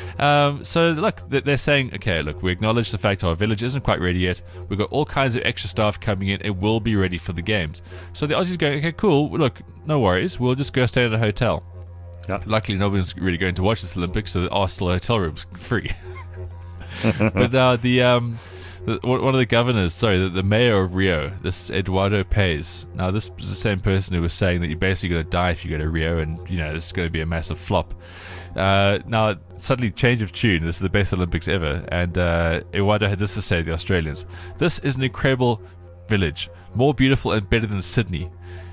So look, they're saying, okay, look, we acknowledge the fact our village isn't quite ready yet. We've got all kinds of extra staff coming in. It will be ready for the games. So the Aussies go, okay, cool. Look, no worries. We'll just go stay at a hotel. Yep. Luckily, nobody's really going to watch this Olympics, so there are still hotel rooms free. But one of the governors, the mayor of Rio, this Eduardo Paes. Now, this is the same person who was saying that you're basically going to die if you go to Rio, and this is going to be a massive flop. Now, suddenly, change of tune. This is the best Olympics ever, and Eduardo had this to say to the Australians: "This is an incredible village, more beautiful and better than Sydney."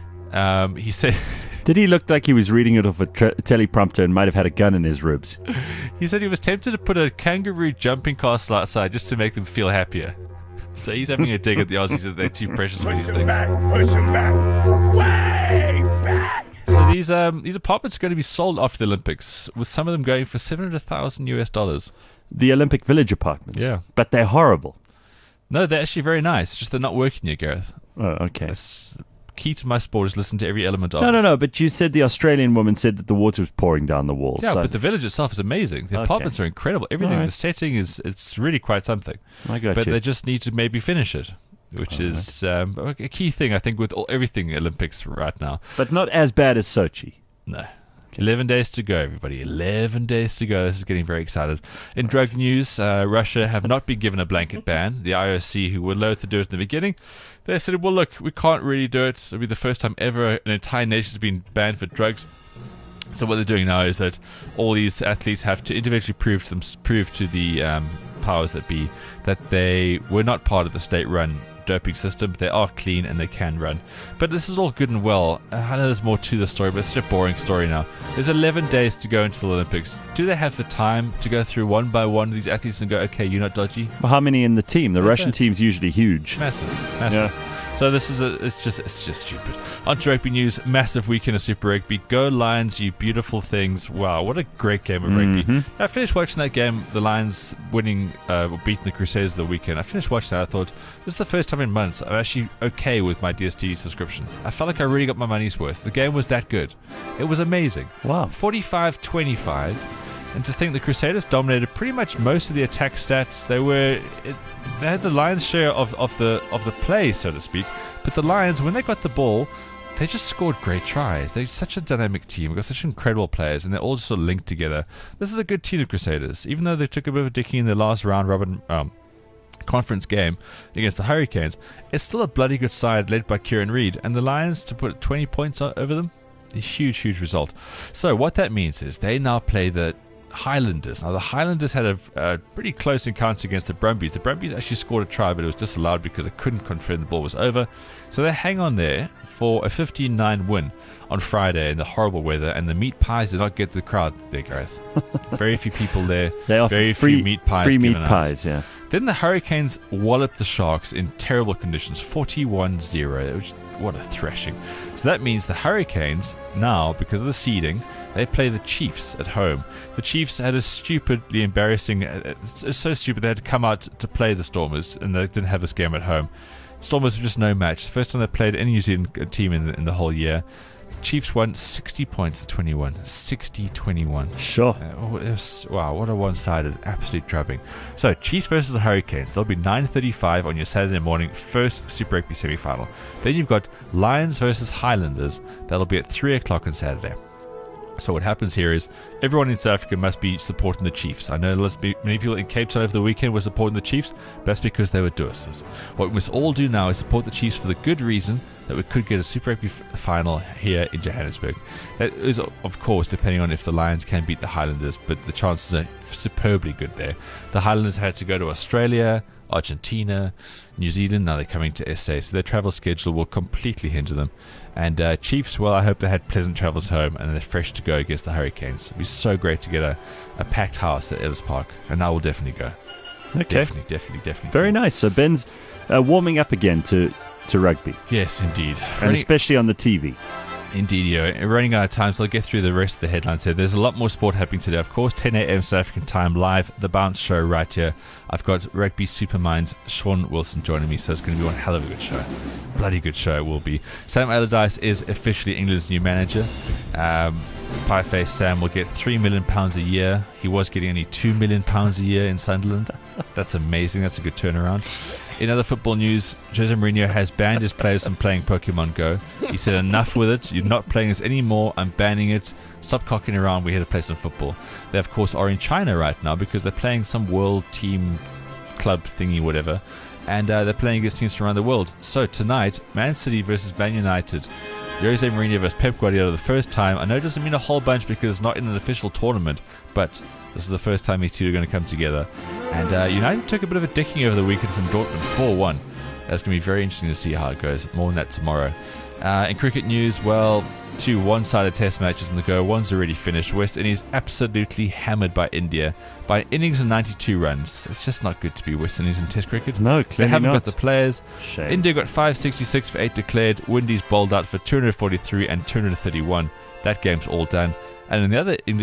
He said. Did he look like he was reading it off a teleprompter and might have had a gun in his ribs? He said he was tempted to put a kangaroo jumping castle outside just to make them feel happier. So he's having a dig at the Aussies that they're too precious for these things. Push him back, way back. So these apartments are going to be sold after the Olympics, with some of them going for $700,000. The Olympic Village apartments? Yeah. But they're horrible. No, they're actually very nice. It's just they're not working yet, Gareth. Oh, okay. That's key to my sport is listen to every element of it. No, but you said the Australian woman said that the water was pouring down the walls. Yeah, so. but the village itself is amazing. The apartments are incredible. Everything, the setting it's really quite something. I got but you. They just need to maybe finish it, which is a key thing, I think, with everything Olympics right now. But not as bad as Sochi. No. 11 days to go, everybody. 11 days to go. This is getting very excited. In drug news, Russia have not been given a blanket ban. The IOC, who were loath to do it in the beginning, they said, well, look, we can't really do it. It'll be the first time ever an entire nation's been banned for drugs. So what they're doing now is that all these athletes have to individually prove to the powers that be that they were not part of the state-run doping system. They are clean and they can run. But this is all good and well. I know there's more to the story, but it's such a boring story now. There's 11 days to go into the Olympics. Do they have the time to go through one by one of these athletes and go, okay, you're not dodgy? Well, how many in the team? The Russian team's usually huge. Massive. Yeah. So this is it's just stupid. On to rugby news. Massive weekend of Super Rugby. Go Lions, you beautiful things. Wow, what a great game of rugby. I finished watching that game, the Lions winning, beating the Crusaders the weekend. I finished watching that. I thought, this is the first time in months I'm actually okay with my DSTV subscription. I felt like I really got my money's worth. The game was that good. It was amazing. Wow. 45-25. And to think the Crusaders dominated pretty much most of the attack stats. They had the lion's share of the play, so to speak. But the Lions, when they got the ball, they just scored great tries. They're such a dynamic team. We've got such incredible players, and they're all just sort of linked together. This is a good team, the Crusaders. Even though they took a bit of a dickie in their last round robin conference game against the Hurricanes, it's still a bloody good side led by Kieran Reid. And the Lions, to put 20 points over them, A huge, huge result. So what that means is they now play the Highlanders. Now the Highlanders had a pretty close encounter against the Brumbies. The Brumbies actually scored a try, but it was disallowed because they couldn't confirm the ball was over. So they hang on there for a 15-9 win on Friday in the horrible weather, and the meat pies did not get the crowd there, Gareth. Very few people there. They offer very free few meat pies. Free meat given out. pies, yeah. Then the Hurricanes walloped the Sharks in terrible conditions, 41-0. What a thrashing. So that means the Hurricanes now, because of the seeding, they play the Chiefs at home. The Chiefs had a stupidly embarrassing, it's so stupid they had to come out to play the Stormers, and they didn't have this game at home. Stormers were just no match. The first time they played any New Zealand team in the whole year. The Chiefs won 60 points to 21. 60-21. Sure. Wow, what a one-sided, absolute drubbing. So, Chiefs versus the Hurricanes. That'll be 9:35 on your Saturday morning, first Super Rugby semi-final. Then you've got Lions versus Highlanders. That'll be at 3 o'clock on Saturday. So what happens here is everyone in South Africa must be supporting the Chiefs. I know many people in Cape Town over the weekend were supporting the Chiefs. That's because they were doers. What we must all do now is support the Chiefs for the good reason that we could get a Super Rugby final here in Johannesburg. That is, of course, depending on if the Lions can beat the Highlanders, but the chances are superbly good there. The Highlanders had to go to Australia, Argentina, New Zealand. Now they're coming to SA, so their travel schedule will completely hinder them. And Chiefs, well, I hope they had pleasant travels home and they're fresh to go against the Hurricanes. It'd be so great to get a packed house at Ellis Park, and I will definitely go. Okay. Definitely. Very nice. So Ben's warming up again to rugby, Yes, indeed. and especially on the TV. Indeed, yeah. Running out of time, so I'll get through the rest of the headlines here. There's a lot more sport happening today, of course. 10 a.m. South African time, live, The Bounce Show right here. I've got Rugby Supermind Sean Wilson joining me, so it's going to be one hell of a good show. Bloody good show it will be. Sam Allardyce is officially England's new manager. Pieface Sam will get £3 million a year. He was getting only £2 million a year in Sunderland. That's amazing. That's a good turnaround. In other football news, Jose Mourinho has banned his players from playing Pokemon Go. He said, enough with it. You're not playing this anymore. I'm banning it. Stop cocking around. We're here to play some football. They, of course, are in China right now because they're playing some world team club thingy, whatever. And they're playing against teams from around the world. So tonight, Man City versus Man United. Jose Mourinho versus Pep Guardiola the first time. I know it doesn't mean a whole bunch because it's not in an official tournament, but this is the first time these two are going to come together. And United took a bit of a dicking over the weekend from Dortmund, 4-1. That's going to be very interesting to see how it goes. More on that tomorrow. In cricket news, well, 2 one-sided test matches in the go. One's already finished. West Indies absolutely hammered by India by innings of 92 runs. It's just not good to be West Indies in test cricket. No, They clearly haven't not. got the players. Shame. India got 566 for 8 declared. Windies bowled out for 243 and 231. That game's all done. And in the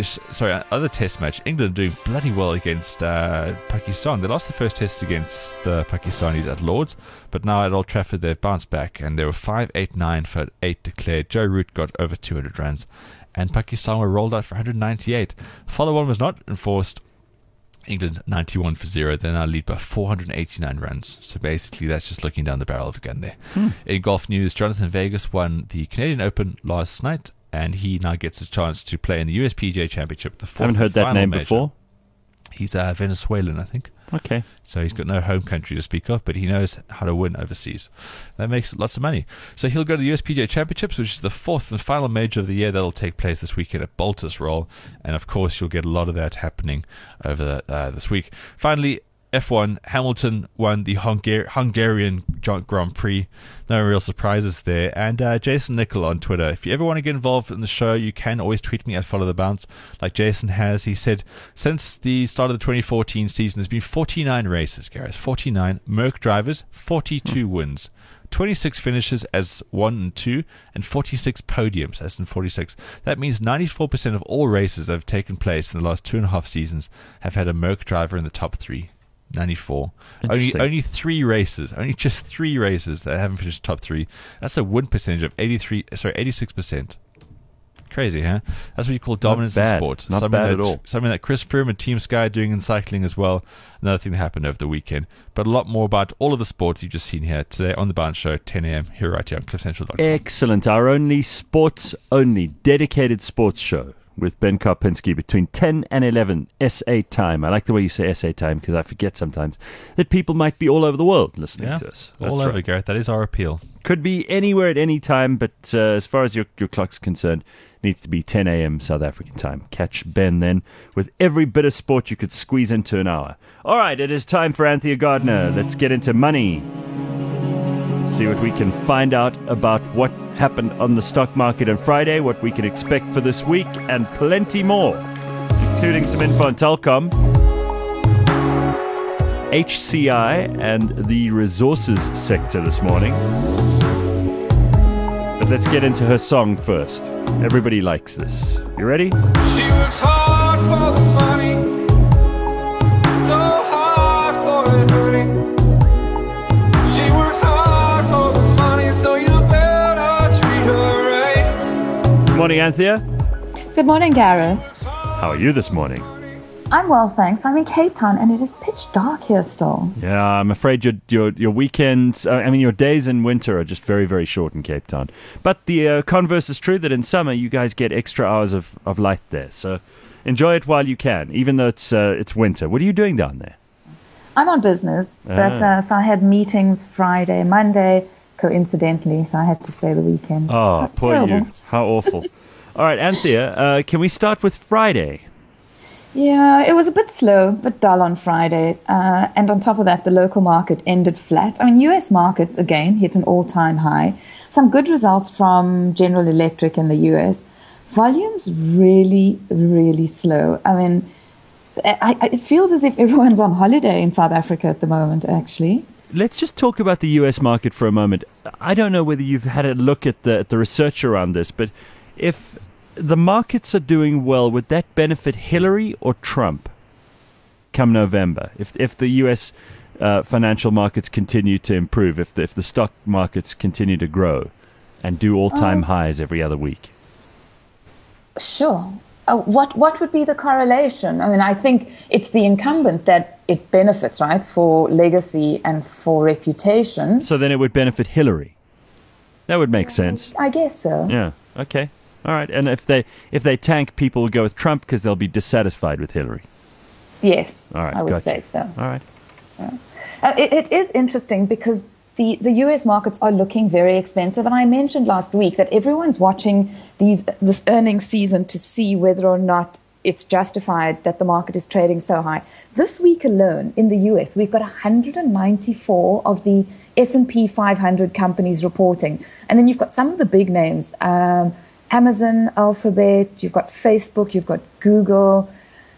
other test match, England doing bloody well against Pakistan. They lost the first test against the Pakistanis at Lords, but now at Old Trafford they've bounced back, and they were 589 for 8 declared. Joe Root got over 200 runs, and Pakistan were rolled out for 198. Follow-on was not enforced. England 91 for 0. They now lead by 489 runs. So basically, that's just looking down the barrel of the gun there. In golf news, Jonathan Vegas won the Canadian Open last night, and he now gets a chance to play in the USPGA Championship. The fourth Haven't heard and that final name major. before. He's Venezuelan, I think. Okay. So he's got no home country to speak of, but he knows how to win overseas. That makes lots of money. So he'll go to the USPGA Championships, which is the fourth and final major of the year. That'll take place this weekend at Baltusrol. And, of course, you'll get a lot of that happening over this week. Finally, F1, Hamilton won the Hungarian Grand Prix. No real surprises there. And Jason Nicol on Twitter. If you ever want to get involved in the show, you can always tweet me at Follow the Bounce, like Jason has. He said, since the start of the 2014 season, there's been 49 races, Gareth. 49 Merc drivers, 42 wins. 26 finishes as 1 and 2, and 46 podiums as in 46. That means 94% of all races that have taken place in the last 2.5 seasons have had a Merc driver in the top 3. 94. Only 3 races, only just 3 races that haven't finished top 3. That's a win percentage of 86%. Crazy, huh? That's what you call dominance in bad. sport. Not bad at all. Something that Chris Froome and Team Sky are doing in cycling as well. Another thing that happened over the weekend. But a lot more about all of the sports you've just seen here today on The Bounce Show, 10 a.m. here right here on CliffCentral.com. Excellent. Our only sports-only dedicated sports show with Ben Karpinski between 10 and 11 SA time. I like the way you say SA time because I forget sometimes that people might be all over the world listening to us. All over, Gareth. That is our appeal. Could be anywhere at any time, but as far as your clock's concerned, needs to be 10 a.m. South African time. Catch Ben then with every bit of sport you could squeeze into an hour. All right, it is time for Anthea Gardner. Let's get into money. See what we can find out about what happened on the stock market on Friday, what we can expect for this week, and plenty more, including some info on Telkom, HCI, and the resources sector this morning. But let's get into her song first. Everybody likes this. You ready? She works hard for the money, so hard for it, honey. She works hard for the money, so you better treat her right. Good morning, Anthea. Good morning, Gareth. How are you this morning? I'm well, thanks. I'm in Cape Town, and it is pitch dark here still. Yeah, I'm afraid your weekends, your days in winter are just very, very short in Cape Town. But the converse is true that in summer you guys get extra hours of light there. So enjoy it while you can, even though it's winter. What are you doing down there? I'm on business, but so I had meetings Friday, Monday, coincidentally, so I had to stay the weekend. Oh, poor terrible. you. How awful. All right, Anthea, can we start with Friday? Yeah, it was a bit slow, a bit dull on Friday. And on top of that, the local market ended flat. I mean, US markets, again, hit an all-time high. Some good results from General Electric in the US. Volumes really, really slow. I mean, it feels as if everyone's on holiday in South Africa at the moment, actually. Let's just talk about the US market for a moment. I don't know whether you've had a look at the research around this, but if the markets are doing well, would that benefit Hillary or Trump come November? If the U.S. Financial markets continue to improve, if the stock markets continue to grow and do all-time highs every other week? Sure. What would be the correlation? I mean, I think it's the incumbent that it benefits, right, for legacy and for reputation. So then it would benefit Hillary. That would make sense. I guess so. Yeah. Okay. All right, and if they tank, people will go with Trump because they'll be dissatisfied with Hillary. Yes, all right, I would say so. All right. It is interesting because the US markets are looking very expensive. And I mentioned last week that everyone's watching this earnings season to see whether or not it's justified that the market is trading so high. This week alone in the US, we've got 194 of the S&P 500 companies reporting. And then you've got some of the big names, Amazon, Alphabet, you've got Facebook, you've got Google,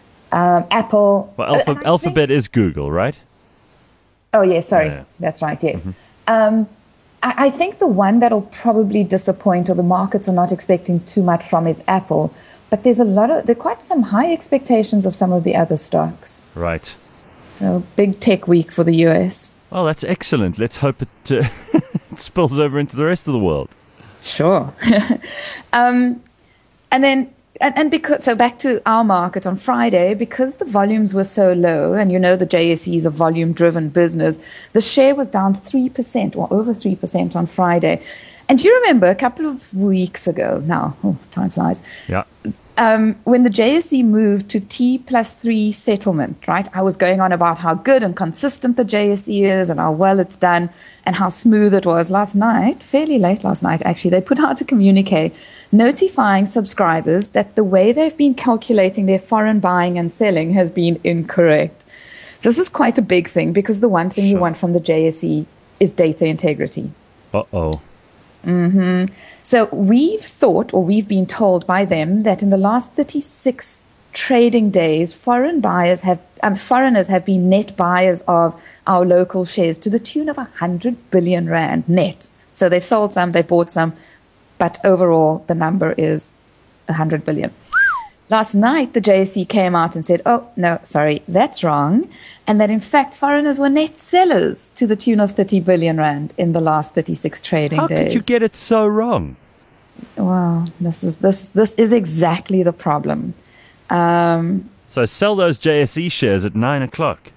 Apple. Well, Alphabet is Google, right? Oh, yes, sorry. Yeah. That's right, yes. Mm-hmm. I think the one that'll probably disappoint, or the markets are not expecting too much from, is Apple. But there are quite some high expectations of some of the other stocks. Right. So big tech week for the US. Well, that's excellent. Let's hope it it spills over into the rest of the world. Sure. And then, and because, so back to our market on Friday, because the volumes were so low, and you know the JSE is a volume-driven business, the share was down 3% or over 3% on Friday. And do you remember a couple of weeks ago now, time flies, Yeah. when the JSE moved to T+3 settlement, right? I was going on about how good and consistent the JSE is and how well it's done and how smooth it was. Last night, fairly late last night actually, they put out a communique notifying subscribers that the way they've been calculating their foreign buying and selling has been incorrect. So this is quite a big thing because the one thing you want from the JSE is data integrity. Uh-oh. Mm-hmm. So we've thought, or we've been told by them, that in the last 36 trading days, foreigners have been net buyers of our local shares to the tune of 100 billion rand net. So they've sold some, they've bought some, but overall the number is 100 billion. Last night, the JSE came out and said, oh, no, sorry, that's wrong. And that, in fact, foreigners were net sellers to the tune of 30 billion rand in the last 36 trading days. How could you get it so wrong? Well, this is exactly the problem. So sell those JSE shares at 9 o'clock.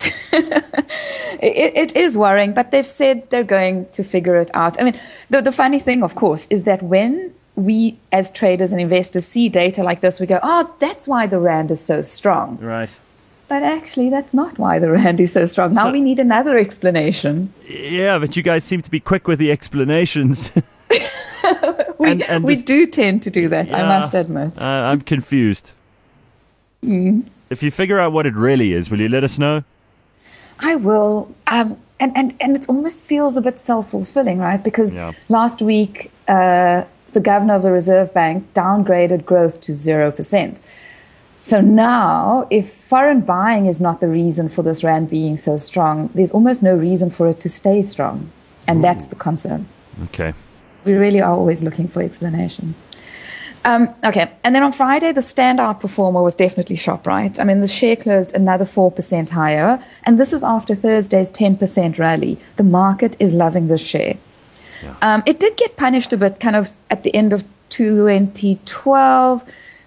It is worrying, but they've said they're going to figure it out. I mean, the funny thing, of course, is that when we as traders and investors see data like this, we go, oh, that's why the rand is so strong. Right. But actually, that's not why the rand is so strong. Now So- we need another explanation. Yeah, but you guys seem to be quick with the explanations. And We this- do tend to do that, I Yeah. must admit. I'm confused. Mm. If you figure out what it really is, will you let us know? I will. And it almost feels a bit self-fulfilling, right? Because Yeah. last week, the governor of the Reserve Bank downgraded growth to 0%. So now, if foreign buying is not the reason for this rand being so strong, there's almost no reason for it to stay strong. And that's the concern. Okay. We really are always looking for explanations. Okay, and then on Friday, the standout performer was definitely ShopRite. I mean, the share closed another 4% higher, and this is after Thursday's 10% rally. The market is loving this share. It did get punished a bit kind of at the end of 2012.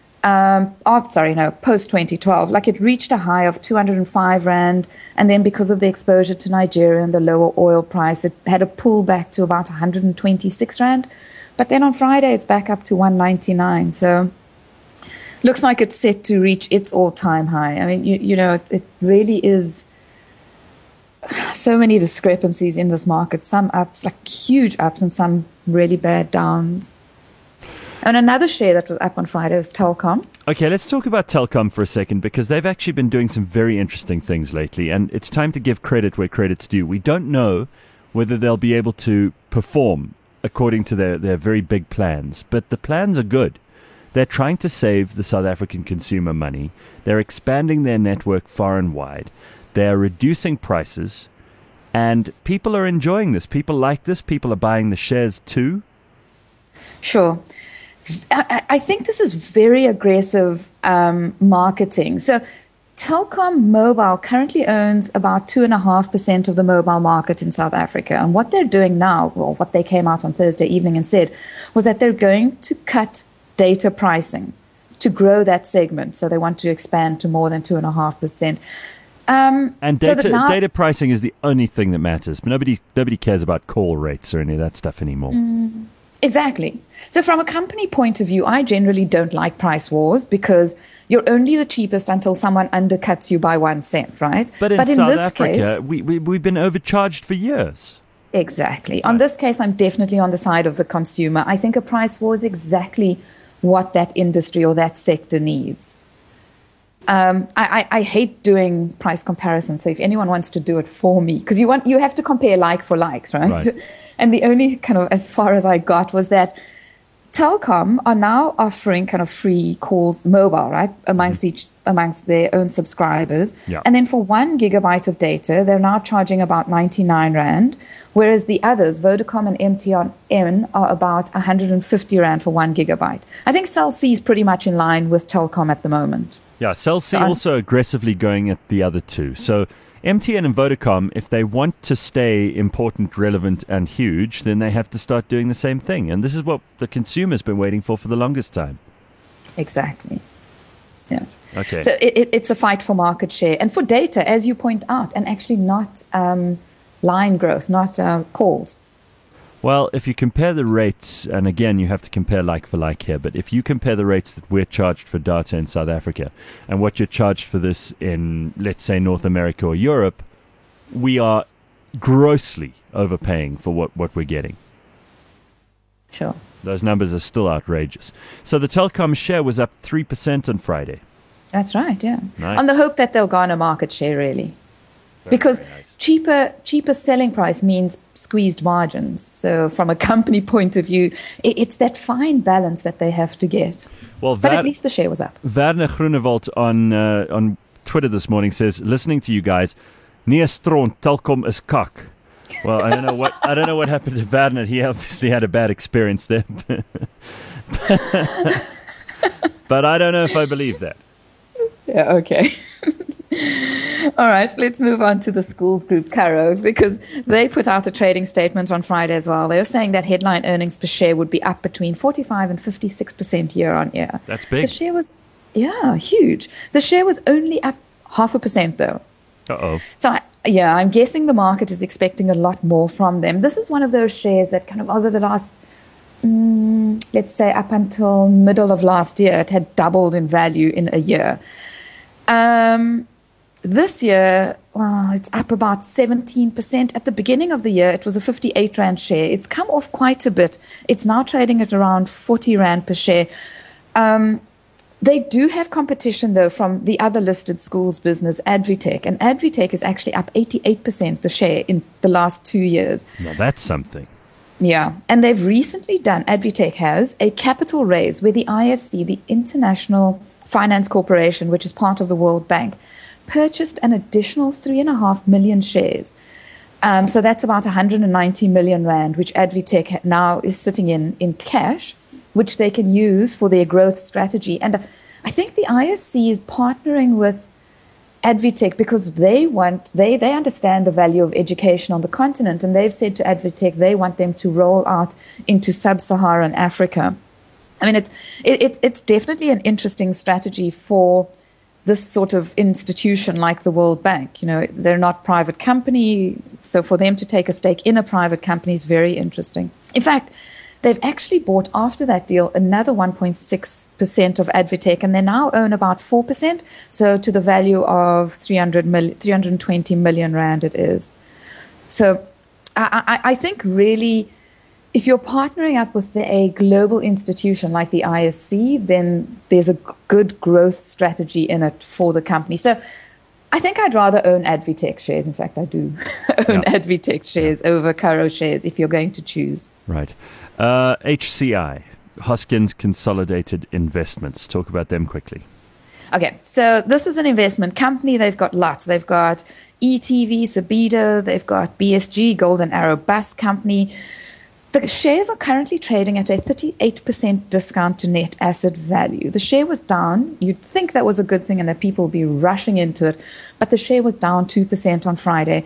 Post 2012. Like it reached a high of 205 Rand. And then because of the exposure to Nigeria and the lower oil price, it had a pullback to about 126 Rand. But then on Friday, it's back up to 199. So looks like it's set to reach its all-time high. I mean, it really is so many discrepancies in this market. Some ups, like huge ups, and some really bad downs. And another share that was up on Friday was Telkom. Okay, let's talk about Telkom for a second because they've actually been doing some very interesting things lately, and it's time to give credit where credit's due. We don't know whether they'll be able to perform according to their very big plans, but the plans are good. They're trying to save the South African consumer money. They're expanding their network far and wide. They're reducing prices, and people are enjoying this. People like this. People are buying the shares too. Sure. I think this is very aggressive marketing. So Telkom Mobile currently owns about 2.5% of the mobile market in South Africa. And what they're doing now, or what they came out on Thursday evening and said, was that they're going to cut data pricing to grow that segment. So they want to expand to more than 2.5%. And so that now- data pricing is the only thing that matters. Nobody cares about call rates or any of that stuff anymore. Exactly. So from a company point of view, I generally don't like price wars because you're only the cheapest until someone undercuts you by 1 cent, right? But in South this Africa, case, we've been overcharged for years. exactly. On this case, I'm definitely on the side of the consumer. I think a price war is exactly what that industry or that sector needs. I hate doing price comparisons. So if anyone wants to do it for me, because you have to compare like for likes, right? Right. And the only kind of as far as I got was that Telkom are now offering kind of free calls mobile, right, amongst their own subscribers. Yeah. And then for 1 gigabyte of data, they're now charging about 99 Rand, whereas the others, Vodacom and MTN, are about 150 Rand for 1 gigabyte. I think Cell C is pretty much in line with Telkom at the moment. Yeah, Cell C So I'm- also aggressively going at the other two. So MTN and Vodacom, if they want to stay important, relevant, and huge, then they have to start doing the same thing. And this is what the consumer's been waiting for the longest time. Exactly. Yeah. Okay. So it's a fight for market share and for data, as you point out, and actually not line growth, not calls. Well, if you compare the rates, and again, you have to compare like for like here, but if you compare the rates that we're charged for data in South Africa and what you're charged for this in, let's say, North America or Europe, we are grossly overpaying for what we're getting. Sure. Those numbers are still outrageous. So the Telkom share was up 3% on Friday. That's right, yeah. Nice. On the hope that they'll garner market share, really. Because cheaper selling price means squeezed margins. So from a company point of view, it's that fine balance that they have to get. Well, But at least the share was up. Werner Groenewald on Twitter this morning says, listening to you guys, Nee Stront, Telkom is kak. Well, I don't know what happened to Werner. He obviously had a bad experience there. But I don't know if I believe that. Yeah, okay. All right, let's move on to the schools group, Caro, because they put out a trading statement on Friday as well. They were saying that headline earnings per share would be up between 45 and 56% year on year. That's The big. share was, huge. The share was only up 0.5% though. Uh-oh. So, I'm guessing the market is expecting a lot more from them. This is one of those shares that kind of over the last let's say up until middle of last year, it had doubled in value in a year. This year, it's up about 17%. At the beginning of the year, it was a 58 Rand share. It's come off quite a bit. It's now trading at around 40 Rand per share. They do have competition, though, from the other listed schools business, Advitech. And Advitech is actually up 88% the share in the last 2 years. Now that's something. Yeah. And they've recently done, Advitech has, a capital raise where the IFC, the International Finance Corporation, which is part of the World Bank, purchased an additional 3.5 million shares. So that's about 190 million Rand, which Advitech now is sitting in cash, which they can use for their growth strategy. And I think the IFC is partnering with Advitech because they understand the value of education on the continent, and they've said to Advitech they want them to roll out into sub-Saharan Africa. I mean, it's definitely an interesting strategy for this sort of institution like the World Bank. You know, they're not private company, so for them to take a stake in a private company is very interesting. In fact, they've actually bought, after that deal, another 1.6% of Advitech, and they now own about 4%, so to the value of 320 million Rand it is. So I think really, if you're partnering up with a global institution like the IFC, then there's a good growth strategy in it for the company. So I think I'd rather own Advitech shares. In fact, I do own Advitech shares over Curro shares if you're going to choose. Right. HCI, Hoskins Consolidated Investments. Talk about them quickly. Okay, so this is an investment company. They've got lots. They've got ETV, Sabido. They've got BSG, Golden Arrow Bus Company. The shares are currently trading at a 38% discount to net asset value. The share was down. You'd think that was a good thing and that people would be rushing into it, but the share was down 2% on Friday.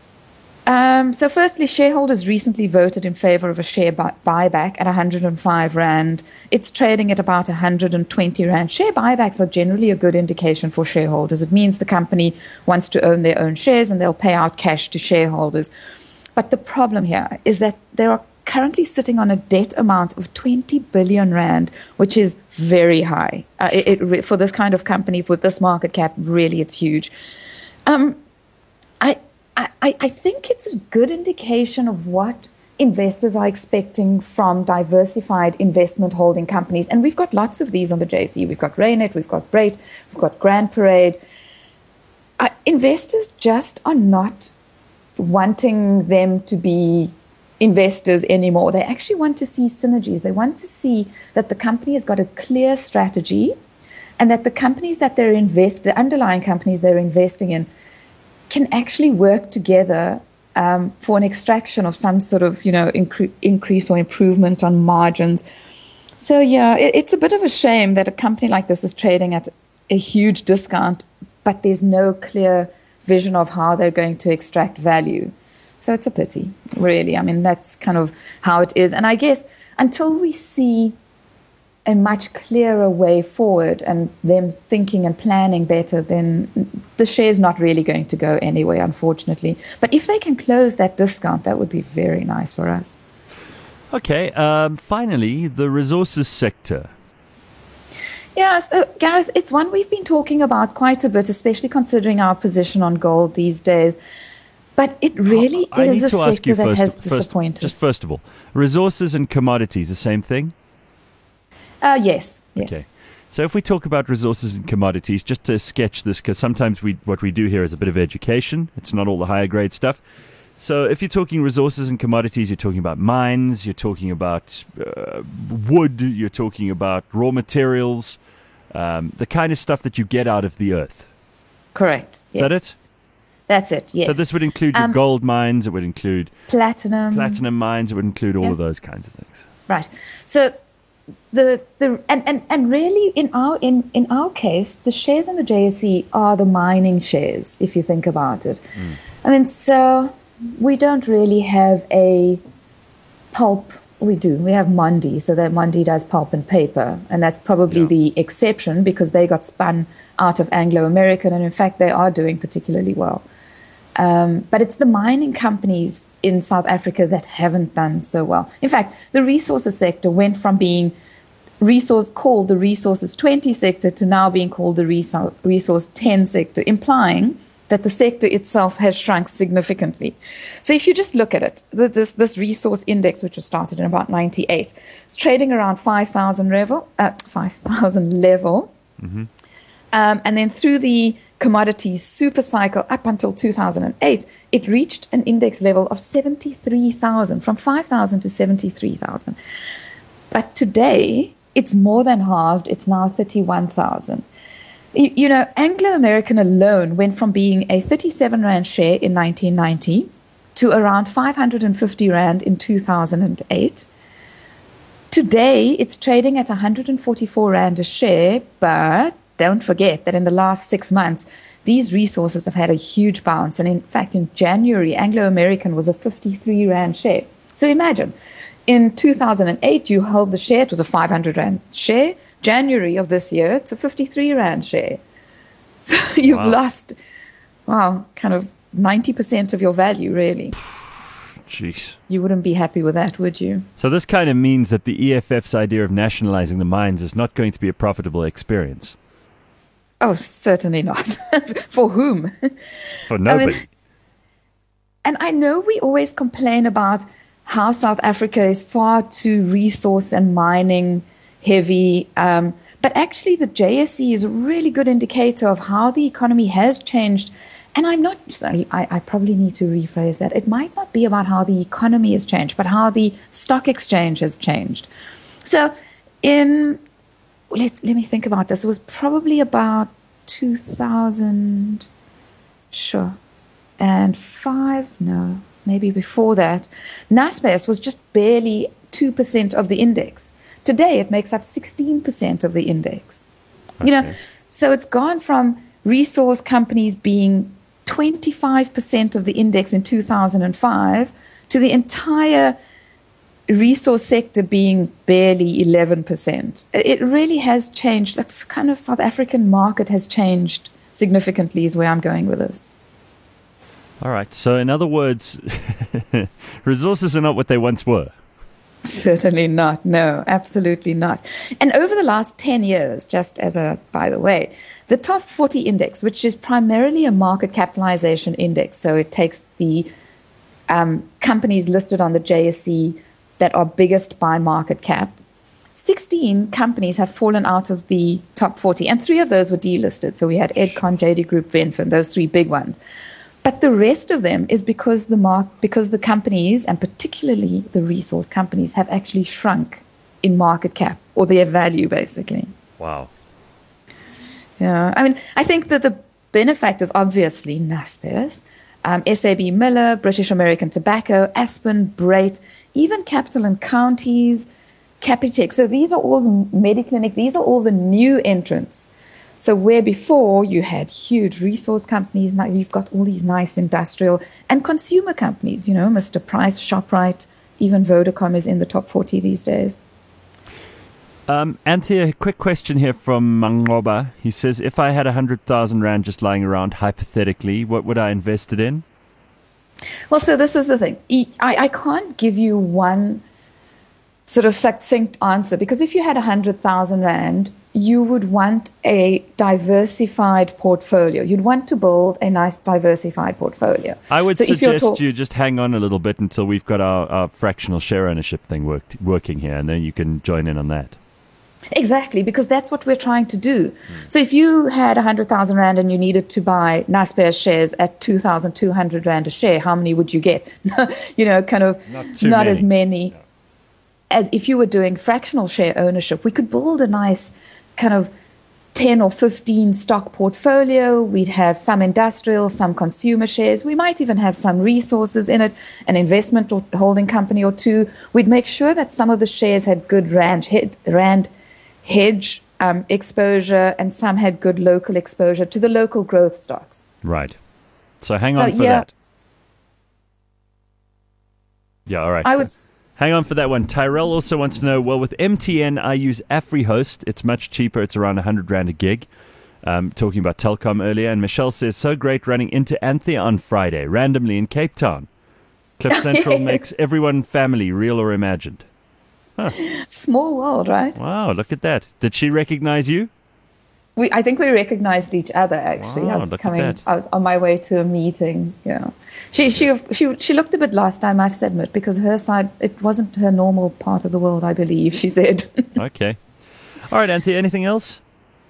So firstly, shareholders recently voted in favor of a share buyback at 105 Rand. It's trading at about 120 Rand. Share buybacks are generally a good indication for shareholders. It means the company wants to own their own shares and they'll pay out cash to shareholders. But the problem here is that there are currently sitting on a debt amount of 20 billion Rand, which is very high. For this kind of company, with this market cap, really it's huge. I think it's a good indication of what investors are expecting from diversified investment holding companies. And we've got lots of these on the JSE. We've got Raynet, we've got Brait, we've got Grand Parade. Investors just are not wanting them to be investors anymore. They actually want to see synergies. They want to see that the company has got a clear strategy and that the companies that the underlying companies they're investing in can actually work together for an extraction of some sort of, increase or improvement on margins. So, yeah, it's a bit of a shame that a company like this is trading at a huge discount, but there's no clear vision of how they're going to extract value. So it's a pity, really. I mean, that's kind of how it is. And I guess until we see a much clearer way forward and them thinking and planning better, then the share's not really going to go anywhere, unfortunately. But if they can close that discount, that would be very nice for us. Okay, finally, the resources sector. Yeah, so Gareth, it's one we've been talking about quite a bit, especially considering our position on gold these days. But it really is a sector that has disappointed. Just first of all, resources and commodities, the same thing? Yes. Okay. So if we talk about resources and commodities, just to sketch this, because sometimes what we do here is a bit of education. It's not all the higher grade stuff. So if you're talking resources and commodities, you're talking about mines, you're talking about wood, you're talking about raw materials, the kind of stuff that you get out of the earth. Correct. Is that it? That's it, yes. So this would include your gold mines, it would include platinum mines, it would include all of those kinds of things. Right. So and really in our case, the shares in the JSE are the mining shares, if you think about it. I mean, so we don't really have a pulp. We do. We have Mondi, so that Mondi does pulp and paper, and that's probably the exception because they got spun out of Anglo American, and in fact they are doing particularly well. But it's the mining companies in South Africa that haven't done so well. In fact, the resources sector went from being called the resources 20 sector to now being called the resource 10 sector, implying that the sector itself has shrunk significantly. So if you just look at it, this resource index, which was started in about 98, it's trading around 5,000 level. Mm-hmm. And then through the commodities super cycle up until 2008, it reached an index level of 73,000, from 5,000 to 73,000. But today, it's more than halved. It's now 31,000. You know, Anglo American alone went from being a 37 Rand share in 1990 to around 550 Rand in 2008. Today, it's trading at 144 Rand a share, but don't forget that in the last 6 months, these resources have had a huge bounce. And in fact, in January, Anglo American was a 53 Rand share. So imagine, in 2008, you held the share, it was a 500 Rand share. January of this year, it's a 53 Rand share. So you've lost, kind of 90% of your value, really. Jeez. You wouldn't be happy with that, would you? So this kind of means that the EFF's idea of nationalizing the mines is not going to be a profitable experience. Oh, certainly not. For whom? For nobody. And I know we always complain about how South Africa is far too resource and mining heavy. But actually, the JSE is a really good indicator of how the economy has changed. And I probably need to rephrase that. It might not be about how the economy has changed, but how the stock exchange has changed. So let me think about this. It was probably about 2005, no, maybe before that. Naspers was just barely 2% of the index. Today, it makes up 16% of the index. Okay. You know, so it's gone from resource companies being 25% of the index in 2005 to the entire resource sector being barely 11%. It really has changed. That's kind of South African market has changed significantly is where I'm going with this. All right. So in other words, resources are not what they once were. Certainly not. No, absolutely not. And over the last 10 years, just as a, by the way, the top 40 index, which is primarily a market capitalization index, so it takes the companies listed on the JSE that are biggest by market cap, 16 companies have fallen out of the top 40, and 3 of those were delisted. So we had Edcon, JD Group, Venfin, those 3 big ones. But the rest of them is because the companies, and particularly the resource companies, have actually shrunk in market cap, or their value, basically. Wow. Yeah, I mean, I think that the benefactors, obviously, Naspers, SAB Miller, British American Tobacco, Aspen, Brait, even Capital and Counties, Capitec. So these are all the Mediclinic, these are all the new entrants. So where before you had huge resource companies, now you've got all these nice industrial and consumer companies, you know, Mr. Price, ShopRite, even Vodacom is in the top 40 these days. Anthea, a quick question here from Mangoba. He says, if I had 100,000 Rand just lying around, hypothetically, what would I invest it in? Well, so this is the thing. I can't give you one sort of succinct answer, because if you had 100,000 Rand, you would want a diversified portfolio. You'd want to build a nice diversified portfolio. I would suggest you just hang on a little bit until we've got our fractional share ownership thing working here, and then you can join in on that. Exactly, because that's what we're trying to do. So if you had 100,000 Rand and you needed to buy Naspers shares at 2,200 Rand a share, how many would you get? You know, kind of not as many as if you were doing fractional share ownership. We could build a nice kind of 10 or 15 stock portfolio. We'd have some industrial, some consumer shares. We might even have some resources in it, an investment or holding company or two. We'd make sure that some of the shares had good Rand hedge exposure, and some had good local exposure to the local growth stocks. Right. So hang on for that. Yeah, all right. Hang on for that one. Tyrell also wants to know, well, with MTN, I use AfriHost. It's much cheaper. It's around 100 Rand a gig. talking about Telkom earlier, and Michelle says, so great running into Anthea on Friday, randomly in Cape Town. Cliff Central makes everyone family, real or imagined. Small world, right? Wow, look at that. Did she recognize you? I think we recognized each other, actually. Wow, I look at that. I was on my way to a meeting. Yeah, she looked a bit lost, I must admit, because her side, it wasn't her normal part of the world, I believe. She said. Okay. All right, Anthea. Anything else?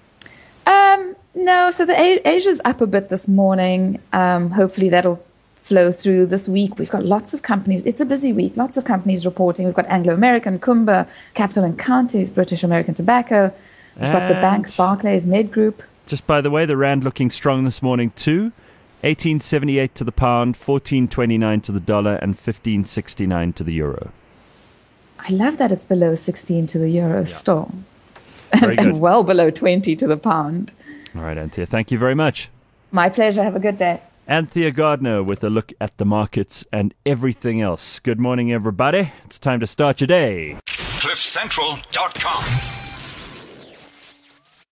No. So the Asia's up a bit this morning. Hopefully that'll flow through this week. We've got lots of companies. It's a busy week. Lots of companies reporting. We've got Anglo American, Kumba, Capital and Counties, British American Tobacco. We've got the banks, Barclays, Ned Group. Just by the way, the rand looking strong this morning too. 18.78 to the pound, 14.29 to the dollar, and 15.69 to the euro. I love that it's below 16 to the euro still. Very good. And well below 20 to the pound. All right, Anthea. Thank you very much. My pleasure. Have a good day. Anthea Gardner with a look at the markets and everything else. Good morning, everybody. It's time to start your day. CliffCentral.com.